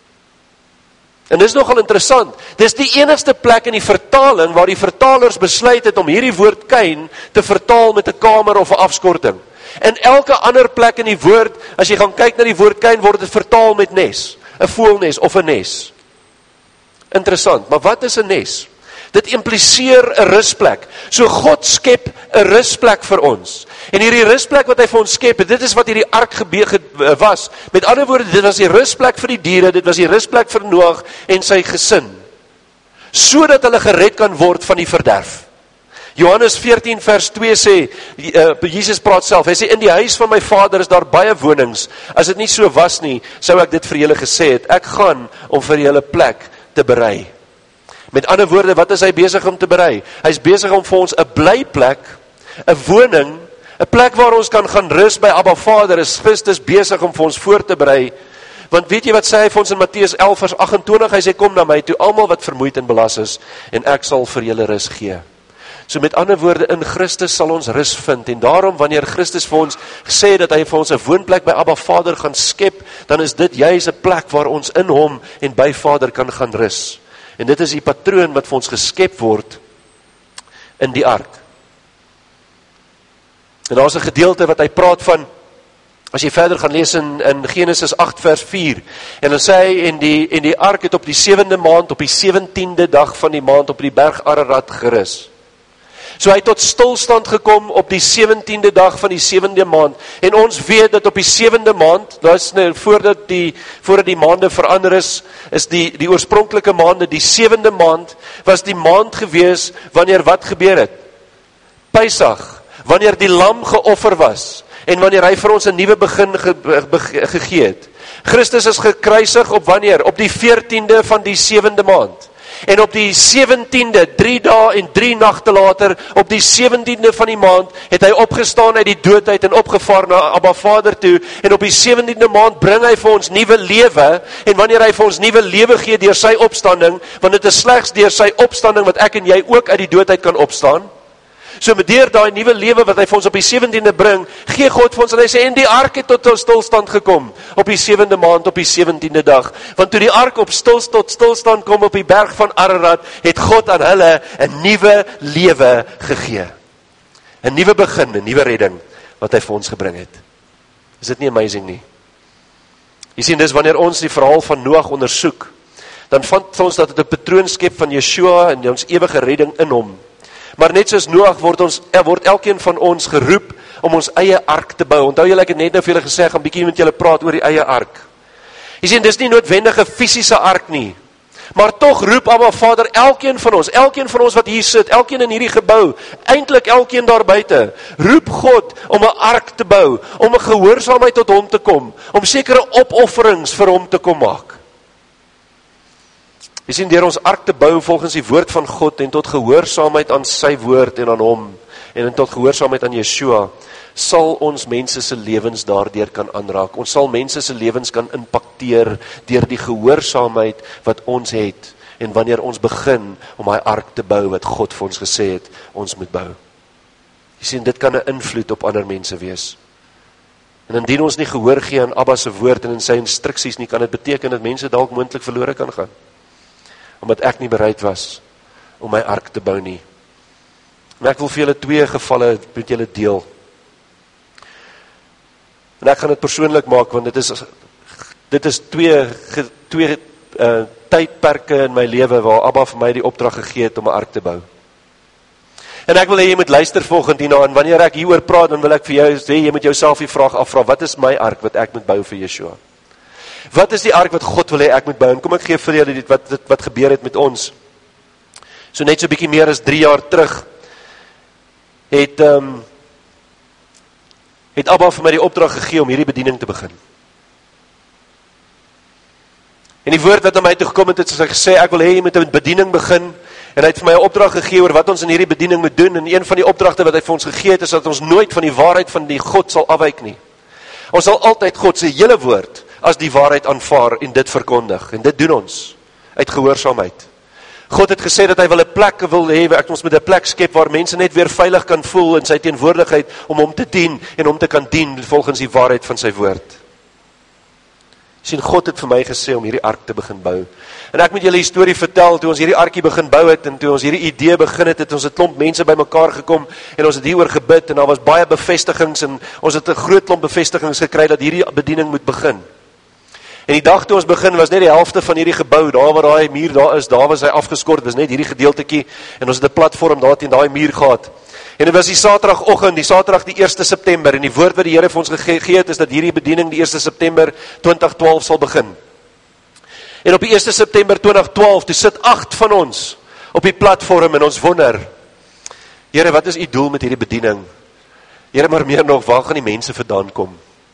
En dis nogal interessant. Dis die enigste plek in die vertaling waar die vertalers besluit het om hierdie woord kain te vertaal met 'n kamer of 'n afskorting. En elke ander plek in die woord, as jy gaan kyk na die woord kain, word dit vertaal met nes, 'n voëlnes of 'n nes. Interessant, maar wat is 'n nes? Dit impliseer 'n rusplek. So God skep 'n rusplek vir ons. En hierdie rusplek wat hy vir ons skep, dit is wat hierdie ark gebeur was. Met ander woorde, dit was die rusplek vir die diere, dit was die rusplek vir Noag en sy gesin. Sodat hulle gered kan word van die verderf. Johannes veertien vers twee sê, uh, Jesus praat self, hy sê, in die huis van my Vader is daar baie wonings. As dit nie so was nie, sou ek dit vir julle gesê het. Ek gaan om vir julle plek te berei. Met ander woorde, wat is hy besig om te berei? Hy is besig om vir ons 'n blyplek, 'n woning, 'n plek waar ons kan gaan rus by Abba Vader, is Christus besig om vir ons voor te berei. Want weet jy wat sê hy vir ons in Matteus elf vers agt en twintig, hy sê, kom na my toe, almal wat vermoeid en belas is, en ek sal vir julle rus gee. So met ander woorde, in Christus sal ons rus vind, en daarom wanneer Christus vir ons sê dat hy vir ons 'n woonplek by Abba Vader gaan skep, dan is dit juis 'n plek waar ons in hom en by Vader kan gaan rus. En dit is die patroon wat vir ons geskep word in die ark. En daar is 'n gedeelte wat hy praat van, as jy verder gaan lees in, in Genesis agt vers vier, en dan sê hy, en die, en die ark het op die sewende maand, op die sewentiende dag van die maand, op die berg Ararat gerus. So hy het tot stilstand gekom op die sewentiende dag van die sewende maand, en ons weet dat op die sewende maand, dat is nou voordat die, voordat die maande verander is, is die, die oorspronklike maande, die sewende maand, was die maand gewees, wanneer wat gebeur het? Pesach, wanneer die lam geoffer was, en wanneer hy vir ons 'n nuwe begin ge, ge, gegee het. Christus is gekruisig op wanneer? Op die veertiende van die sewende maand. En op die sewentiende, drie dae en drie nagte later, op die sewentiende van die maand, het hy opgestaan uit die dood uit en opgevaar na Abba Vader toe, en op die sewentiende maand bring hy vir ons nuwe lewe, en wanneer hy vir ons nuwe lewe gee deur sy opstanding, want dit is slegs deur sy opstanding wat ek en jy ook uit die dood uit kan opstaan. So met deur daai nuwe lewe wat hy vir ons op die sewentiende bring, gee God vir ons, en hy sê, en die ark het tot 'n stilstand gekom, op die sewende maand, op die sewentiende dag, want toe die ark op stil, tot stilstand kom op die berg van Ararat, het God aan hulle 'n nuwe lewe gegee, 'n nuwe begin, 'n nuwe redding, wat hy vir ons gebring het. Is dit nie amazing nie? Jy sien, dis wanneer ons die verhaal van Noag ondersoek, dan vind ons dat dit 'n patroon skep van Yeshua en ons ewige redding in hom. Maar net soos Noag word ons, word elkeen van ons geroep om ons eie ark te bou. Onthou julle, ek het net nou vir julle gesê, ek gaan bietjie met julle praat oor die eie ark. Jy sien, dis nie noodwendig 'n fisiese ark nie, maar tog roep Abba Vader elkeen van ons, elkeen van ons wat hier sit, elkeen in hierdie gebou, eintlik elkeen daar buite, roep God om 'n ark te bou, om 'n gehoorsaamheid tot hom te kom, om sekere opofferings vir hom te kom maak. Jy sien, deur ons ark te bou volgens die woord van God en tot gehoorsaamheid aan sy woord en aan hom en tot gehoorsaamheid aan Yeshua, sal ons mense se lewens daardeur kan aanraak. Ons sal mense se lewens kan impakteer deur die gehoorsaamheid wat ons het en wanneer ons begin om daai ark te bou wat God vir ons gesê het ons moet bou. Jy sien, dit kan 'n invloed op ander mense wees. En indien ons nie gehoor gee aan Abba se woord en in sy instruksies nie, kan dit beteken dat mense dalk moontlik verlore kan gaan, omdat ek nie bereid was om my ark te bou nie. En ek wil vir julle twee gevalle met julle deel. En ek gaan dit persoonlik maak, want dit is, dit is twee, twee uh, tydperke in my lewe waar Abba vir my die opdrag gegee het om 'n ark te bou. En ek wil hê jy moet luister volgende hierna, en wanneer ek hieroor praat, dan wil ek vir jou sê, jy moet jouself die vraag afvra, wat is my ark wat ek moet bou vir Yeshua? Wat is die ark wat God wil hê ek moet bou? En kom ek gee vir julle dit wat, wat, wat gebeur het met ons. So net so 'n bietjie meer as drie jaar terug, het, um, het Abba vir my die opdrag gegee om hierdie bediening te begin. En die woord wat aan my toe gekom het, het soos hy gesê, ek wil hê jy moet 'n bediening begin, en hy het vir my 'n opdrag gegee oor wat ons in hierdie bediening moet doen, en een van die opdragte wat hy vir ons gegee het, is dat ons nooit van die waarheid van die God sal afwyk nie. Ons sal altyd God se hele woord as die waarheid aanvaar en dit verkondig, en dit doen ons uit gehoorsaamheid. God het gesê dat hy wil 'n plek wil hê, ek ons met 'n plek skep waar mense net weer veilig kan voel in sy teenwoordigheid om hom te dien en hom te kan dien volgens die waarheid van sy woord. Sien, God het vir my gesê om hierdie ark te begin bou. En ek moet julle 'n storie vertel, toe ons hierdie arkie begin bou het, en toe ons hierdie idee begin het, het ons 'n klomp mense bymekaar gekom, en ons het hieroor gebid, en daar was baie bevestigings, en ons het 'n groot klomp bevestigings gekry, dat hierdie bediening moet begin. En die dag toe ons begin, was net die helfte van hierdie gebou, daar waar daai muur daar is, daar was hy afgeskort, was net hierdie gedeeltetjie, en ons het 'n platform daar teen daai muur gehad. En dit was die Saterdagoggend, die Saterdag die eerste September, en die woord wat die Here vir ons gegee het, is dat hierdie bediening die eerste September twintig twaalf sal begin. En op die eerste September twintig twaalf, toe sit agt van ons op die platform, en ons wonder, Here, wat is u doel met hierdie bediening? Here, maar meer nog, waar gaan die mense vandaan kom?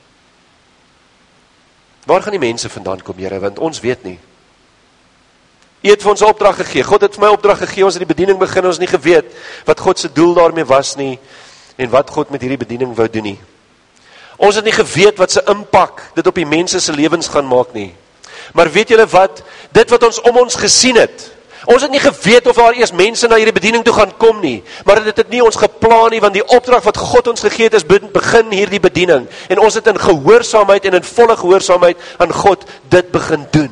Waar gaan die mense vandaan kom, Here, want ons weet nie. U het vir ons 'n opdrag gegee, God het vir my opdrag gegee, ons het die bediening begin, ons het nie geweet wat God se doel daarmee was nie, en wat God met hierdie bediening wou doen nie. Ons het nie geweet wat se impak dit op die mense se lewens gaan maak nie. Maar weet julle wat? Dit wat ons om ons gesien het, ons het nie geweet of daar eers mense na hierdie bediening toe gaan kom nie, maar dit het nie ons geplan nie, want die opdrag wat God ons gegee het is begin hierdie bediening, en ons het in gehoorsaamheid en in volle gehoorsaamheid aan God dit begin doen.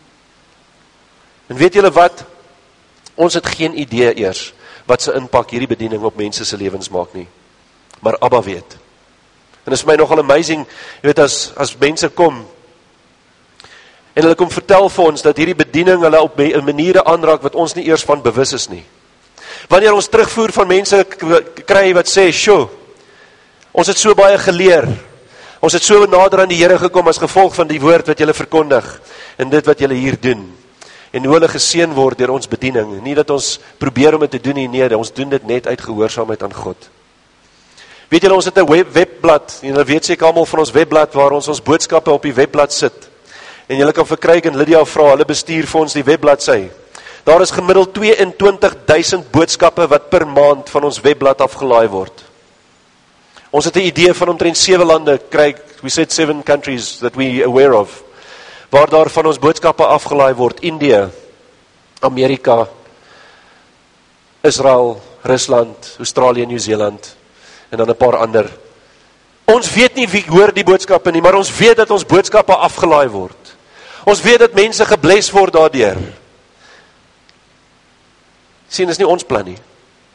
En weet julle wat? Ons het geen idee eers wat se impak hierdie bediening op mense se lewens maak nie. Maar Abba weet. En dit is vir my nogal amazing, jy weet, as, as mense kom, en hulle kom vertel vir ons, dat hierdie bediening hulle op maniere aanraak, wat ons nie eers van bewus is nie. Wanneer ons terugvoer van mense kry wat sê, sjo, ons het so baie geleer, ons het so nader aan die Here gekom, as gevolg van die woord wat julle verkondig, en dit wat julle hier doen, en hoe hulle geseën word deur ons bediening, nie dat ons probeer om dit te doen nie, nee, ons doen dit net uit gehoorsaamheid aan God. Weet julle, ons het 'n web, webblad, en julle weet seker almal van ons webblad, waar ons ons boodskappe op die webblad sit, en julle kan verkryk en Lydia vra, hulle bestuur vir ons die webbladsy. Daar is gemiddeld tweeëntwintig duisend boodskappe wat per maand van ons webblad afgelaai word. Ons het 'n idee van omtrent sewe lande kry, we said seven countries that we aware of, waar daar van ons boodskappe afgelaai word, Indië, Amerika, Israel, Rusland, Australië, Nieu-Seeland, en dan 'n paar ander. Ons weet nie wie hoor die boodskappe nie, maar ons weet dat ons boodskappe afgelaai word. Ons weet dat mense gebless word daardeur. Sien, dis nie ons plan nie.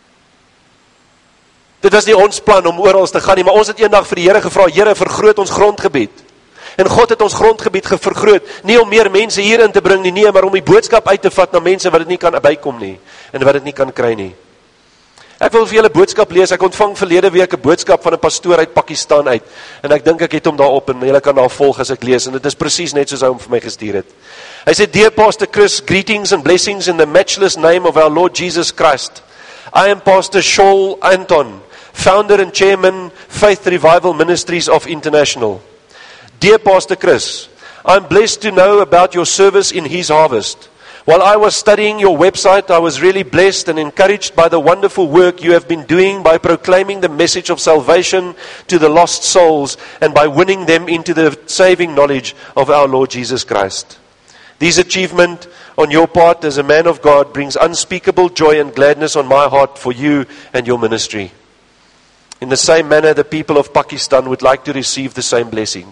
Dit was nie ons plan om oral te gaan nie, maar ons het eendag vir die Here gevra, Here, vergroot ons grondgebied. En God het ons grondgebied vergroot, nie om meer mense hierin te bring nie, nie, maar om die boodskap uit te vat na mense wat dit nie kan bykom nie, en wat dit nie kan kry nie. Ek wil vir julle boodskap lees, ek ontvang verlede week 'n boodskap van 'n pastoor uit Pakistan uit, en ek dink ek het hom daarop, en julle kan daar volg as ek lees, en dit is presies net soos hy hom vir my gestuur het. Hy sê, Dear Pastor Chris, greetings and blessings in the matchless name of our Lord Jesus Christ. I am Pastor Shaul Anton, founder and chairman, Faith Revival Ministries of International. Dear Pastor Chris, I am blessed to know about your service in His Harvest. While I was studying your website, I was really blessed and encouraged by the wonderful work you have been doing by proclaiming the message of salvation to the lost souls and by winning them into the saving knowledge of our Lord Jesus Christ. This achievement on your part as a man of God brings unspeakable joy and gladness on my heart for you and your ministry. In the same manner, the people of Pakistan would like to receive the same blessing.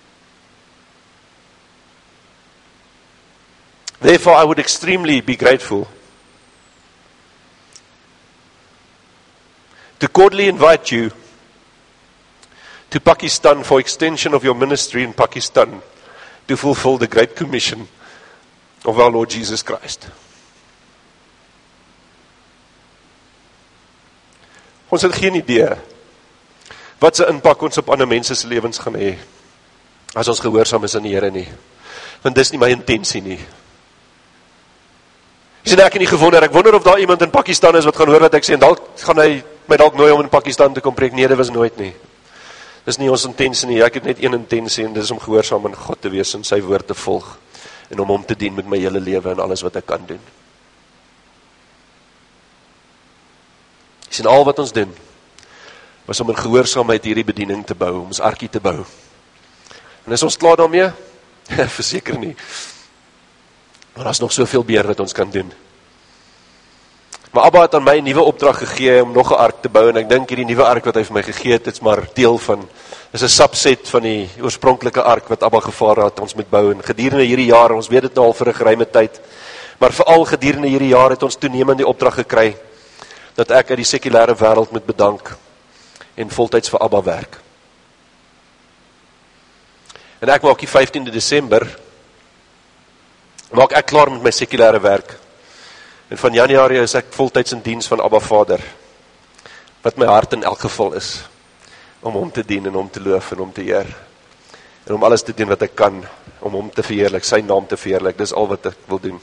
Therefore, I would extremely be grateful to cordially invite you to Pakistan for extension of your ministry in Pakistan to fulfill the Great Commission of our Lord Jesus Christ. Ons het geen idee wat se impak ons op ander mense se lewens gaan hê as ons gehoorsaam is aan die Here nie. Want dis nie my intensie nie. Ek sê ek het nie gewonder, ek wonder of daar iemand in Pakistan is wat gaan hoor wat ek sê, en dalk gaan hy my dalk nooi om in Pakistan te kom preek. Nee, dit was nooit nie. Dis nie ons intensie nie, ek het net een intensie, en dit is om gehoorsaam aan God te wees, en sy woord te volg, en om hom te dien met my hele lewe, en alles wat ek kan doen. Jy sien, al wat ons doen, was om in gehoorsaamheid hierdie bediening te bou, om ons arkie te bou. En is ons klaar daarmee? Verseker nie. Maar daar is nog soveel meer wat ons kan doen. Maar Abba het aan my 'n nuwe opdrag gegee om nog 'n ark te bou, en ek dink hierdie nuwe ark wat hy vir my gegee het, is maar deel van, is 'n subset van die oorspronklike ark wat Abba gevaar het ons moet bou, en gedurende hierdie jaar, ons weet dit nou al vir 'n geruime tyd, maar veral gedurende hierdie jaar het ons toenemend die opdrag gekry, dat ek uit die sekulêre wêreld moet bedank, en voltyds vir Abba werk. En ek maak die vyftiende Desember, maak ek klaar met my sekulêre werk. En van Januarie is ek voltyds in diens van Abba Vader, wat my hart in elk geval is, om hom te dien en hom te loof en hom te eer, en om alles te doen wat ek kan, om hom te verheerlik, sy naam te verheerlik, dis al wat ek wil doen.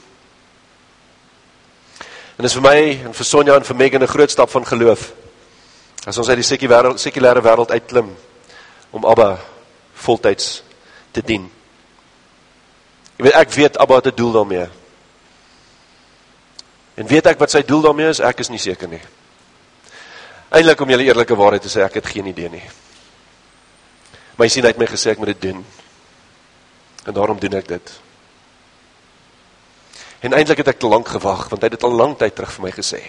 En dis vir my, en vir Sonja en vir Megan 'n groot stap van geloof, as ons uit die sekulêre wêreld uitklim, om Abba voltyds te dien. Jy weet, ek weet Abba het 'n doel daarmee. En weet ek wat sy doel daarmee is? Ek is nie seker nie. Eintlik om julle eerlike waarheid te sê, ek het geen idee nie. Maar jy sien, hy het my gesê, ek moet dit doen. En daarom doen ek dit. En eintlik het ek te lang gewag, want hy het dit al lang tyd terug vir my gesê.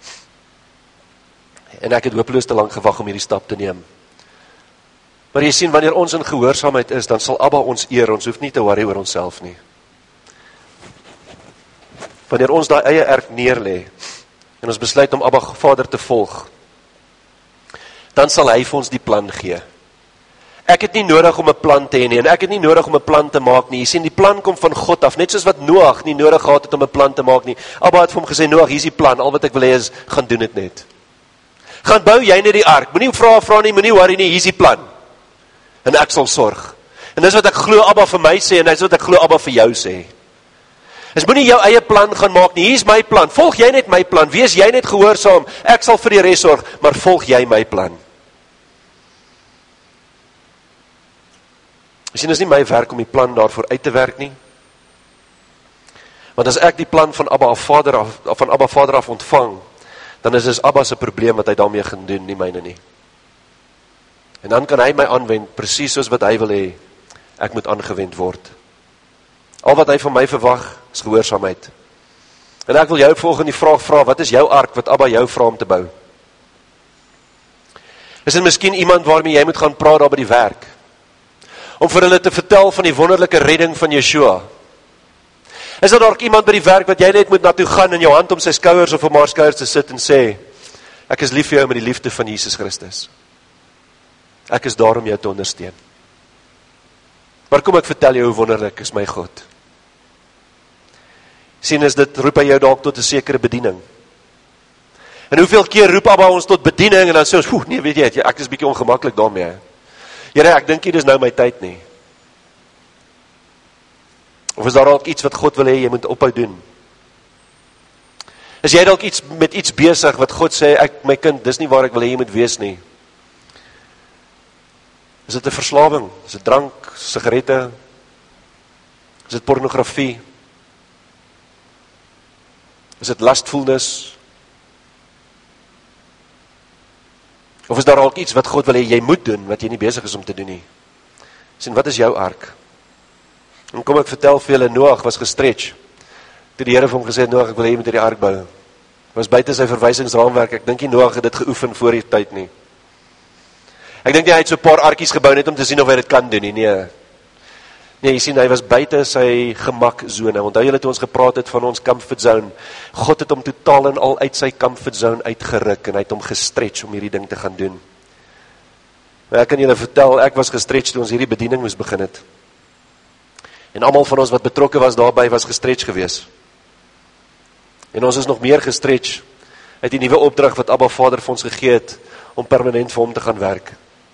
En ek het hopeloos te lang gewag om hierdie stap te neem. Maar jy sien, wanneer ons in gehoorsaamheid is, dan sal Abba ons eer, ons hoef nie te worry oor onsself nie. Wanneer ons daai eie erk neerlê, en ons besluit om Abba Vader te volg, dan sal hy vir ons die plan gee. Ek het nie nodig om 'n plan te hê nie, en ek het nie nodig om 'n plan te maak nie. Jy sien, die plan kom van God af, net soos wat Noag nie nodig gehad het om 'n plan te maak nie. Abba het vir hom gesê, Noag, hier is die plan, al wat ek wil hê is, gaan doen dit net. Gaan bou jy net die ark, moenie vra vra nie, moenie worry nie, hier is die plan. En ek sal sorg. En dis wat ek glo Abba vir my sê, en dis wat ek glo Abba vir jou sê. Is moenie jou eie plan gaan maak nie, hier is my plan, volg jy net my plan, wees jy net gehoorsaam, ek sal vir die res sorg, maar volg jy my plan. Jy sien, is nie my werk om die plan daarvoor uit te werk nie. Want as ek die plan van Abba Vader af, van Abba Vader af ontvang, dan is dit Abba se probleem wat hy daarmee gaan doen, nie myne nie. En dan kan hy my aanwend, presies soos wat hy wil hê, ek moet aangewend word. Al wat hy van my verwag, is gehoorsaamheid. En ek wil jou volgende die vraag vra, wat is jou ark wat Abba jou vra om te bou? Is dit miskien iemand waarmee jy moet gaan praat daar by die werk? Om vir hulle te vertel van die wonderlike redding van Yeshua? Is daar dalk iemand by die werk wat jy net moet naartoe gaan en jou hand om sy skouers of om haar skouers te sit en sê, ek is lief vir jou met die liefde van Jesus Christus. Ek is daar om jou te ondersteun. Maar kom ek vertel jou hoe wonderlik is my God. Sien, is dit, roep hy jou dalk tot 'n sekere bediening. En hoeveel keer roep Abba ons tot bediening en dan sê ons, "Oeh, nee, weet jy, ek is bietjie ongemaklik daarmee." Here, ek dink nie dis nou my tyd nie. Of is daar dalk iets wat God wil hê jy moet ophou doen? Is jy dalk iets met iets besig wat God sê, ek my kind, dis nie waar ek wil hê jy moet wees nie. Is dit 'n verslawing? Is dit drank, sigarette? Is dit pornografie? Is dit lustfulness? Of is daar dalk iets wat God wil hê jy moet doen, wat jy nie besig is om te doen nie? Sien, wat is jou ark? En kom ek vertel vir julle, Noag was gestretch. Toe die Here vir hom gesê het, Noag, ek wil hê jy moet hierdie ark bou. Was buite sy verwysingsraamwerk, ek dink nie Noag het dit geoefen voor die tyd nie. Ek dink nie hy het so 'n paar arkies gebou net om te sien of hy dit kan doen nie, nee. Nee, jy sien, hy was buite sy gemakzone. Onthou julle toe ons gepraat het van ons comfort zone. God het hom totaal en al uit sy comfort zone uitgeruk en hy het hom gestretch om hierdie ding te gaan doen. Maar ek kan julle vertel, ek was gestretch toe ons hierdie bediening moes begin het. En almal van ons wat betrokke was daarbey was gestretch gewees. En ons is nog meer gestretch uit die nuwe opdrag wat Abba Vader vir ons gegee het om permanent vir hom te gaan werk.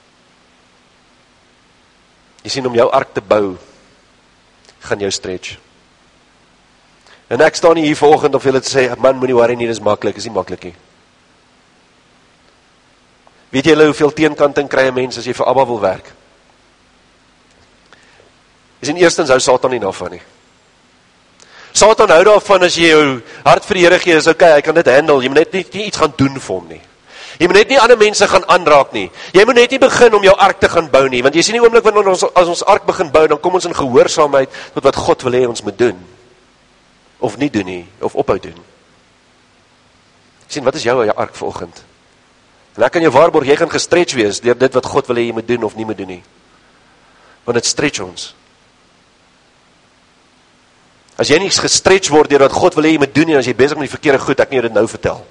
Jy sien, om jou ark te bou, gaan jou stretch. En ek staan nie hier vanoggend of julle te sê, man, moenie worry nie, dis maklik, is nie maklik nie. Weet julle hoeveel teenkanting kry 'n mens as jy vir Abba wil werk? Jy sien, eerstens hou Satan nie daarvan nie. Satan hou daarvan as jy jou hart vir die Here gee, is okay, hy kan dit handle, jy moet net nie, nie iets gaan doen vir hom nie. Jy moet net nie ander mense gaan aanraak nie. Jy moet net nie begin om jou ark te gaan bou nie, want jy sien die oomblik wanneer ons as ons ark begin bou, dan kom ons in gehoorsaamheid tot wat God wil hê ons moet doen. Of nie doen nie, of ophou doen. Jy sien, wat is jou jou ark vanoggend? En ek kan jou waarborg, jy gaan gestretch wees deur dit wat God wil hê jy moet doen of nie moet doen nie. Want dit stretch ons. As jy nie gestretch word deur wat God wil hê jy moet doen nie, as jy besig met die verkeerde goed, ek kan jou dit nou vertel.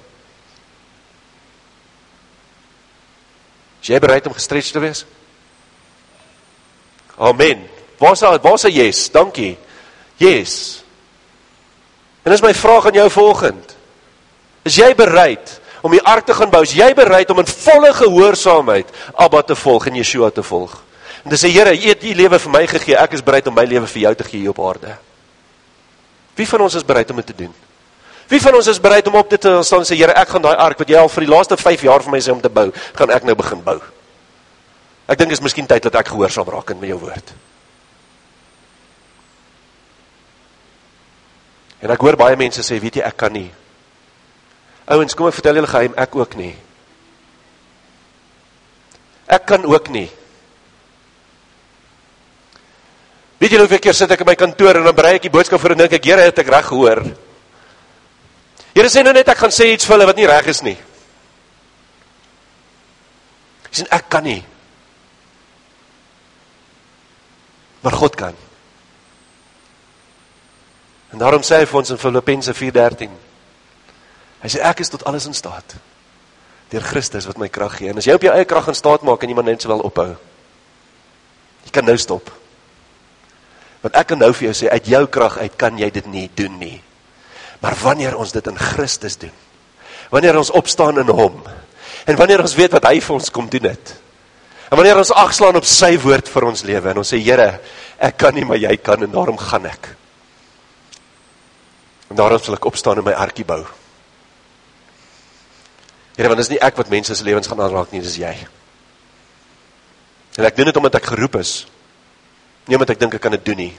Is jy bereid om gestretch te wees? Amen. Waar is waar is 'n yes? Dankie. Yes. En dis my vraag aan jou vanoggend. Is jy bereid om die ark te gaan bou? Is jy bereid om in volle gehoorsaamheid Abba te volg en Yeshua te volg? En te sê, Here, U het U lewe vir my gegee, ek is bereid om my lewe vir jou te gee hier op aarde. Wie van ons is bereid om dit te doen? Wie van ons is bereid om op dit te staan en sê, Here, ek gaan daai ark wat jy al vir die laaste vyf jaar vir my sê om te bou, gaan ek nou begin bou. Ek dink is miskien tyd dat ek gehoorsaam raak in met jou woord. En ek hoor baie mense sê, weet jy, ek kan nie. Ouens, kom ek vertel julle geheim, ek ook nie. Ek kan ook nie. Weet julle hoeveel keer sit ek in my kantoor en dan berei ek die boodskap voor en dink ek, Here, het ek reg gehoor? Here sê nou net, ek gaan sê iets vir hulle wat nie reg is nie. Hy sê, ek kan nie. Maar God kan. En daarom sê hy vir ons in Filippense vier dertien, hy sê, ek is tot alles in staat, deur Christus wat my krag gee. En as jy op jou eie krag in staat maak, kan iemand net so wel ophou. Jy kan nou stop. Want ek kan nou vir jou sê, uit jou krag uit kan jy dit nie doen nie. Maar wanneer ons dit in Christus doen, wanneer ons opstaan in hom, en wanneer ons weet wat hy vir ons kom doen het, en wanneer ons agslaan op sy woord vir ons lewe, en ons sê, Here, ek kan nie, maar jy kan, en daarom gaan ek. En daarom sal ek opstaan en my arkie bou. Here, want dis nie ek wat mense se lewens gaan aanraak nie, dis jy. En ek doen dit omdat ek geroep is, nie omdat ek dink ek kan dit doen nie.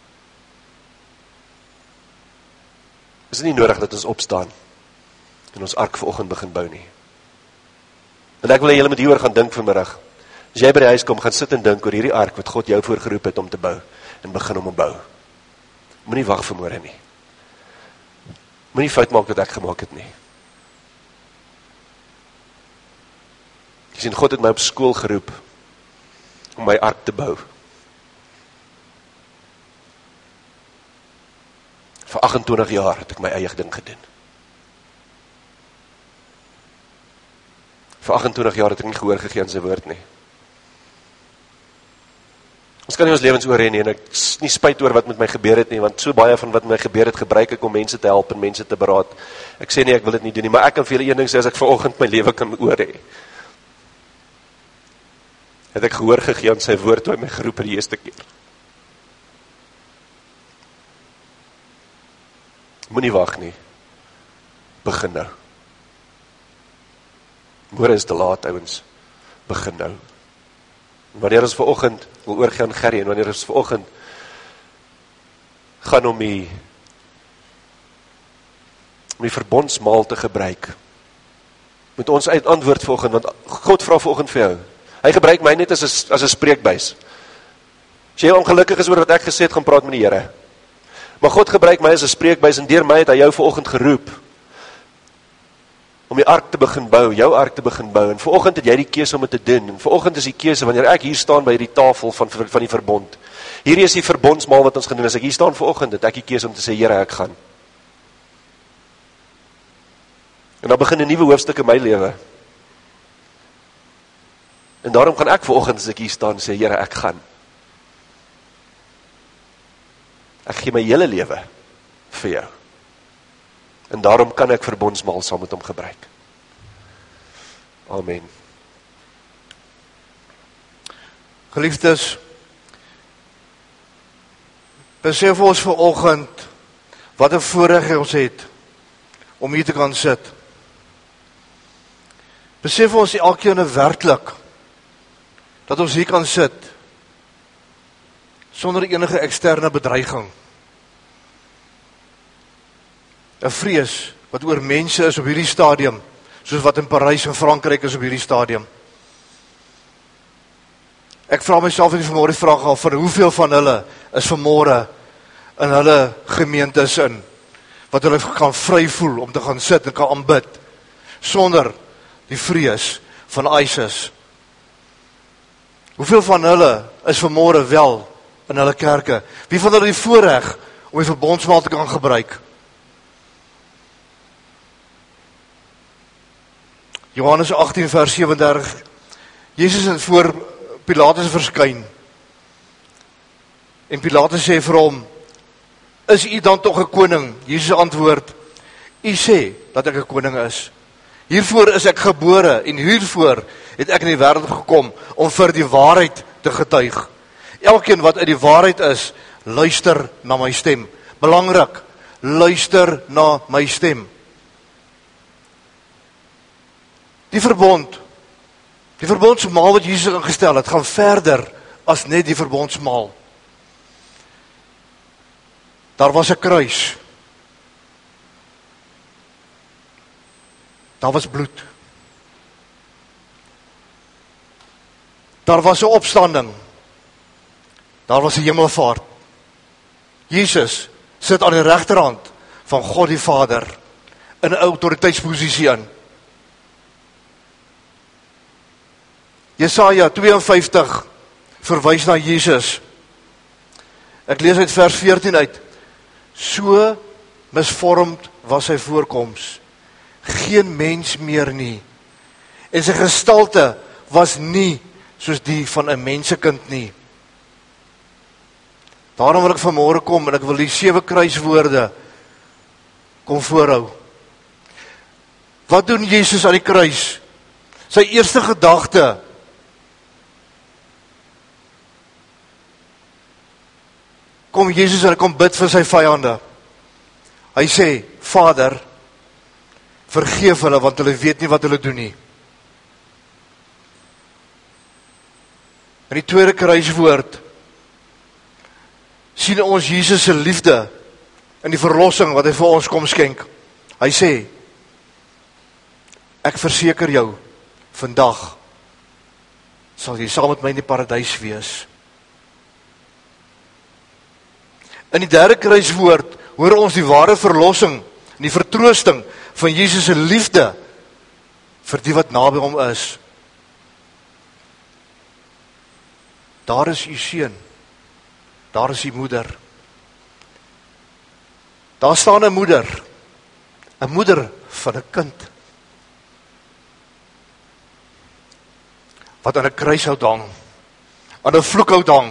Is dit nie nodig dat ons opstaan en ons ark vanoggend begin bou nie. En ek wil hê julle moet hieroor gaan dink vanmiddag. As jy by die huis kom, gaan sit en dink oor hierdie ark wat God jou voorgeroep het om te bou en begin om te bou. Moenie wag vir môre nie. Moenie fout maak wat ek gemaak het nie. Jy sien, God het my op skool geroep om my ark te bou. Vir agt en twintig jaar het ek my eie ding gedoen. Vir agt en twintig jaar het ek nie gehoor gegee aan sy woord nie. Ons kan nie ons lewens oorheen nie, en ek is nie spyt oor wat met my gebeur het nie, want so baie van wat met my gebeur het, gebruik ek om mense te help en mense te beraad. Ek sê nie, ek wil dit nie doen nie, maar ek kan vir julle een ding sê, as ek vanoggend my lewe kan oor hê, het ek gehoor gegee aan sy woord toe hy my geroep het die eerste keer. Moenie wag nie. Begin nou. Môre is te laat, ouens. Begin nou. En wanneer ons vanoggend wil oorgee aan Gerrie, en wanneer ons vanoggend gaan om die om die verbondsmaal te gebruik, moet ons uit antwoord vanoggend, want God vra vanoggend vir jou. Hy gebruik my net as 'n as 'n spreekbuis. As jy ongelukkig is oor wat ek gesê het, gaan praat met die Here. Maar God gebruik my as 'n spreekbuis, en deur my het hy jou vanoggend geroep om die ark te begin bou, jou ark te begin bou, en vanoggend het jy die keuse om dit te doen, en vanoggend is die keuse, wanneer ek hier staan by die tafel van, van die verbond, hierdie is die verbondsmaal wat ons gaan doen, as ek hier staan vanoggend, het ek die keuse om te sê, Here, ek gaan. En dan begin 'n nuwe hoofstuk in my lewe, en daarom kan ek vanoggend, as ek hier staan, sê, Here, ek gaan. Ek gee my hele lewe vir jou. En daarom kan ek verbondsmaal saam met hom gebruik. Amen. Geliefdes, besef ons vanoggend wat 'n voorreg ons het om hier te kan sit. Besef ons elkeen werklik dat ons hier kan sit sonder enige eksterne bedreiging. 'n Vrees wat oor mense is op hierdie stadium, soos wat in Parys en Frankryk is op hierdie stadium. Ek vra myself in die vanmôre die vraag al, van hoeveel van hulle is vanmôre in hulle gemeentes in, wat hulle kan vry voel om te gaan sit en kan aanbid, sonder die vrees van ISIS. Hoeveel van hulle is vanmôre wel in hulle kerke? Wie van hulle die voorreg om die verbondsmaal te kan gebruik? Johannes agttien vers sewe en dertig. Jesus het voor Pilatus verskyn. En Pilatus sê vir hom, is u dan tog 'n koning? Jesus antwoord, u sê dat ek 'n koning is. Hiervoor is ek gebore en hiervoor het ek in die wêreld gekom om vir die waarheid te getuig. Elkeen wat uit die waarheid is, luister na my stem. Belangrik, luister na my stem. Die verbond, die verbondsmaal wat Jesus ingestel het, gaan verder as net die verbondsmaal. Daar was 'n kruis. Daar was bloed. Daar was 'n opstanding. Daar was 'n hemelvaart. Jesus sit aan die regterhand van God die Vader in 'n autoriteitsposisie aan. Jesaja twee en vyftig verwys na Jesus. Ek lees uit vers veertien uit. So misvormd was sy voorkoms, geen mens meer nie. En sy gestalte was nie soos die van 'n mensekind nie. Daarom wil ek vanmôre kom en ek wil die sewe kruiswoorde kom voorhou. Wat doen Jesus aan die kruis? Sy eerste gedagte kom Jesus en hy kom bid vir sy vyande. Hy sê, Vader, vergeef hulle want hulle weet nie wat hulle doen nie. In die tweede kruiswoord sien ons Jesus se liefde in die verlossing wat hy vir ons kom skenk. Hy sê, ek verseker jou, vandag sal jy saam met my in die paradys wees. In die derde kruiswoord hoor ons die ware verlossing en die vertroosting van Jesus se liefde vir die wat naby hom is. Daar is u seun. Daar is u moeder. Daar staan 'n moeder. 'n Moeder van 'n kind. Wat aan 'n kruishout hang. Aan 'n vloekhout hang.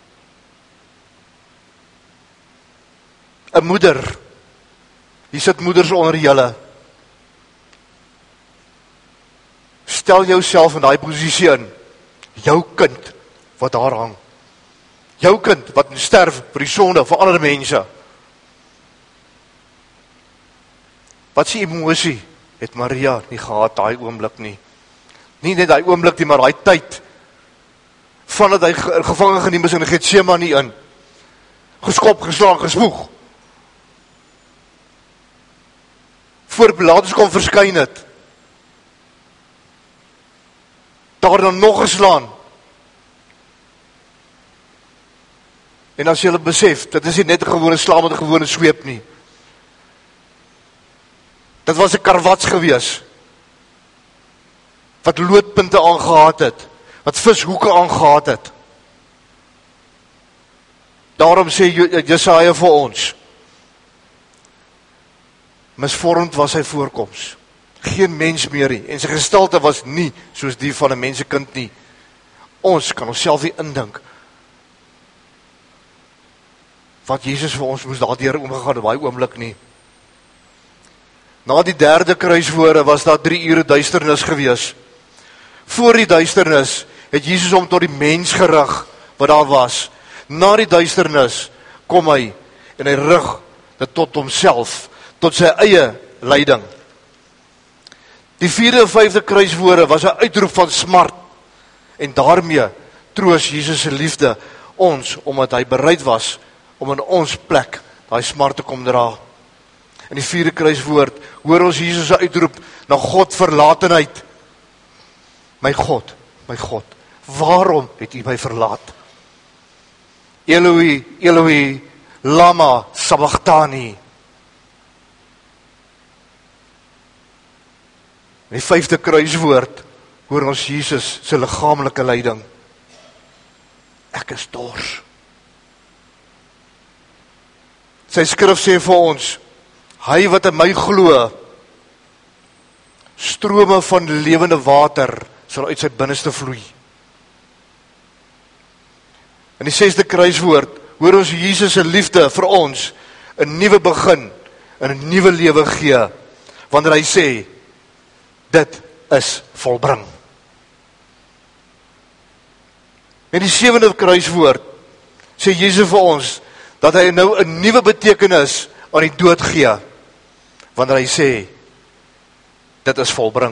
'n Moeder. Hier sit moeders onder julle. Stel jouself in daai posisie in. Jou kind wat daar hang. Jou kind wat sterf vir die sonde van ander mense. Wat se emosie het Maria nie gehad daai oomblik nie. Nie net daai oomblik nie, maar daai tyd vandat hy gevange geneem is in Getsemane in. Geskop, geslaan, gespoeg. Voor Pilatus kom verskyn het. Daar dan nog geslaan. En as jy besef, dit is nie net 'n gewone slaam met 'n gewone sweep nie. Dit was 'n karwats gewees. Wat loodpunte aangehaat het. Wat vishoeke aangehaat het. Daarom sê Jesaja vir ons. Misvormd was sy voorkoms. Geen mens meer nie. En sy gestalte was nie soos die van 'n mensekind nie. Ons kan onsself nie indink wat Jesus vir ons moes daardeur omgegaan op daai oomblik nie. Na die derde kruiswoorde was daar drie ure duisternis gewees. Voor die duisternis het Jesus hom tot die mens gerig wat daar was. Na die duisternis kom hy en hy rig dit tot homself, tot sy eie lyding. Die vierde en vyfde kruiswoorde was 'n uitroep van smart en daarmee troos Jesus se liefde ons omdat hy bereid was om in ons plek daai smart te kom dra. In die vierde kruiswoord hoor ons Jesus se uitroep na God verlatenheid. My God, my God, waarom het U my verlaat? Eloi, Eloi, lama sabachthani. In die vyfde kruiswoord hoor ons Jesus se liggaamlike lyding. Ek is dors. Sy skrif sê vir ons, hy wat in my glo, strome van lewende water sal uit sy binneste vloei. In die sesde kruiswoord hoor ons Jesus se liefde vir ons 'n nuwe begin en 'n nuwe lewe gee, wanneer hy sê, dit is volbring. In die sewende kruiswoord sê Jesus vir ons dat hy nou 'n nuwe betekenis aan die dood gee, wanneer hy sê, dit is volbring.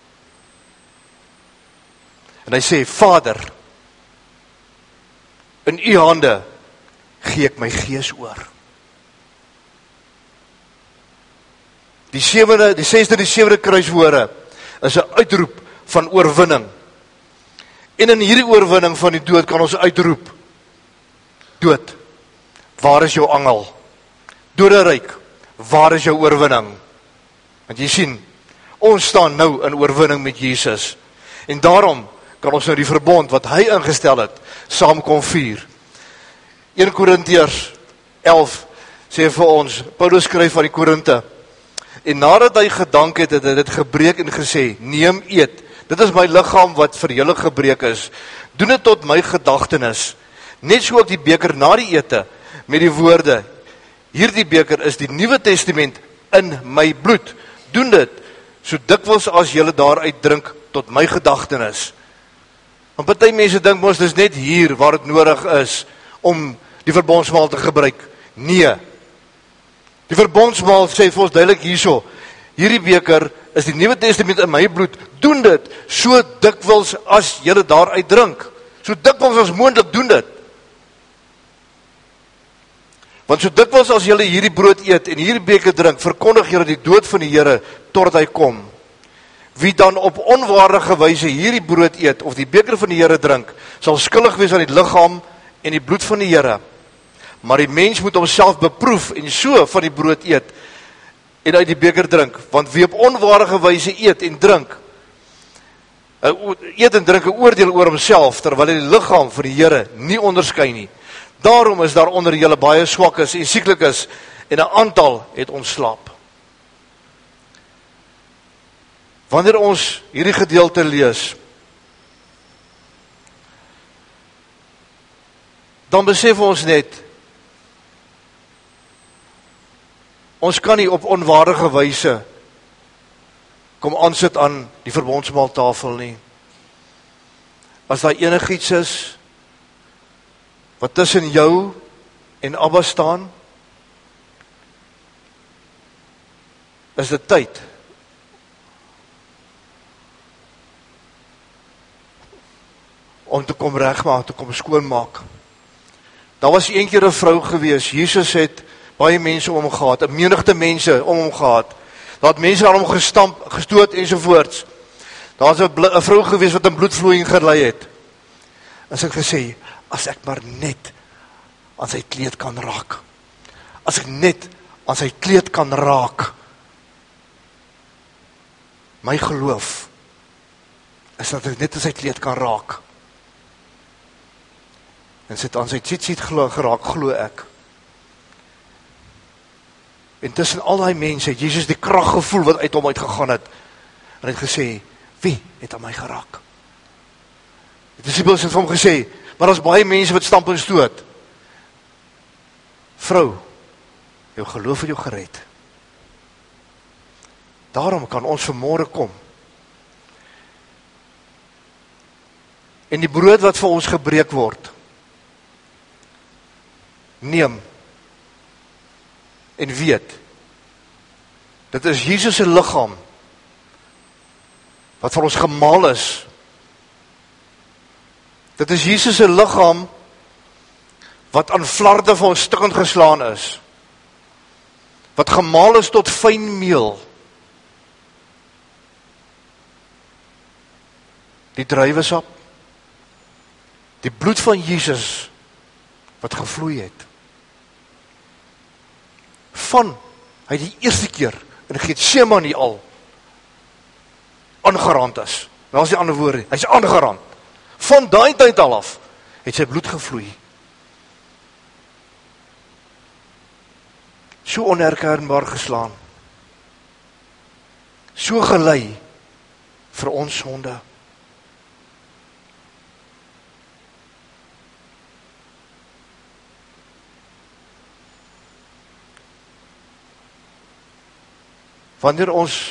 En hy sê, Vader, in U hande gee ek my gees oor. Die sewende, die sesde en die sewende kruiswoorde is 'n uitroep van oorwinning En in hierdie oorwinning van die dood kan ons uitroep, dood, waar is jou angel? Doderyk, waar is jou oorwinning? Want jy sien, ons staan nou in oorwinning met Jesus. En daarom kan ons nou die verbond wat hy ingestel het, saam kom vier. Eerste Korintiërs elf sê vir ons, Paulus skryf aan die Korinte, en nadat hy gedank het, het hy dit gebreek en gesê, neem eet, dit is my liggaam wat vir julle gebreek is, doen dit tot my gedagtenis, net so ook die beker na die ete, met die woorde, hierdie beker is die Nuwe Testament in my bloed, doen dit, so dikwels as julle daaruit drink, tot my gedagtenis. Want party mense dink mos, dis net hier waar het nodig is, om die verbondsmaal te gebruik. Nee. Die verbondsmaal sê vir ons duidelik hierso, hierdie beker is die Nuwe Testament in my bloed, doen dit, so dikwels as julle daaruit drink. So dikwels as moontlik doen dit. Want so dikwels as julle hierdie brood eet en hierdie beker drink, verkondig julle die dood van die Here totdat hy kom. Wie dan op onwaardige wyse hierdie brood eet of die beker van die Here drink, sal skuldig wees aan die liggaam en die bloed van die Here. Maar die mens moet homself beproef en so van die brood eet en uit die beker drink, want wie op onwaardige wyse eet en drink, eet en drink 'n oordeel oor homself, terwyl hy die liggaam van die Here nie onderskei nie. Daarom is daar onder julle baie swak is en sieklik is, en 'n aantal het ontslaap. Wanneer ons hierdie gedeelte lees, dan besef ons net, ons kan nie op onwaardige wyse kom aansit aan die verbondsmaaltafel nie. As daar enigiets is wat tussen jou en Abba staan, is dit tyd om te kom regmaak, te kom skoonmaak. Daar was een keer 'n vrou gewees, Jesus het baie mense om hom gehad, 'n menigte mense om hom gehad. Daar het mense aan hom gestamp, gestoot ensovoorts. Daar was 'n vrou gewees wat 'n bloedvloeiing gelei het. En sy het gesê, as ek maar net aan sy kleed kan raak. As ek net aan sy kleed kan raak. My geloof is dat ek net aan sy kleed kan raak. En sy het aan sy tsitsiet geraak, glo ek. En tussen al die mense het Jesus die krag gevoel wat uit hom uitgegaan het. En hy het gesê, wie het aan my geraak? Die disippels het vir hom gesê, maar as baie mense wat stamp en stoot. Vrou, jou geloof het jou gered. Daarom kan ons vanmôre kom. En die brood wat vir ons gebreek word, neem en weet, dit is Jesus se liggaam wat vir ons gemaal is. Dit is Jesus se liggaam wat aan flarde vir ons stukkend geslaan is, wat gemaal is tot fyn meel. Die druiwesap, die bloed van Jesus wat gevloei het. Van hy die eerste keer in Getsemane al aangerand is. Wel is die ander woorde, hy's aangerand. Van daai tyd al af het sy bloed gevloei. So onherkenbaar geslaan. So gelei vir ons sonde. Wanneer ons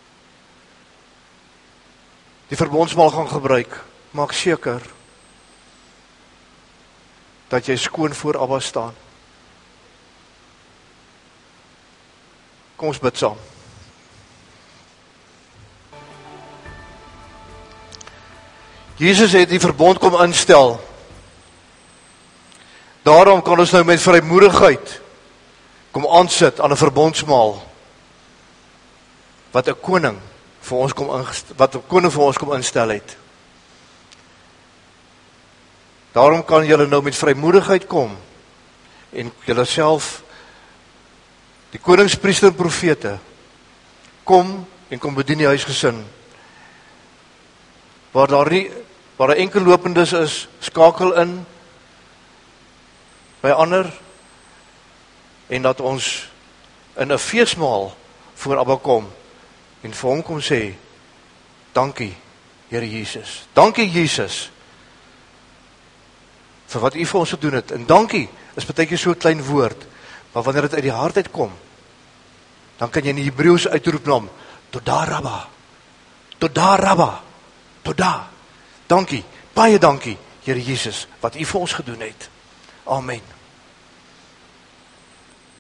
die verbondsmaal gaan gebruik, maak seker dat jy skoon voor Abba staan. Kom ons bid saam. Jesus het die verbond kom instel. Daarom kan ons nou met vrymoedigheid kom aansit aan 'n verbondsmaal wat 'n koning vir ons kom ingestel, wat 'n koning vir ons kom instel het. Daarom kan julle nou met vrymoedigheid kom en julle self, die koningspriester en profete, kom en kom bedien die huisgesin. Waar daar nie, waar daar enkel lopendes is, skakel in by ander, en dat ons in 'n feesmaal voor Abba kom, en vir hom kom sê, dankie, Here Jesus. Dankie, Jesus, vir wat u vir ons gedoen het. En dankie is partykeer so 'n klein woord, maar wanneer dit uit die hart uitkom, dan kan jy in die Hebreëus uitroep na hom, Toda Rabba, Toda Rabba, Toda. Dankie, baie dankie, Here Jesus, wat u vir ons gedoen het. Amen.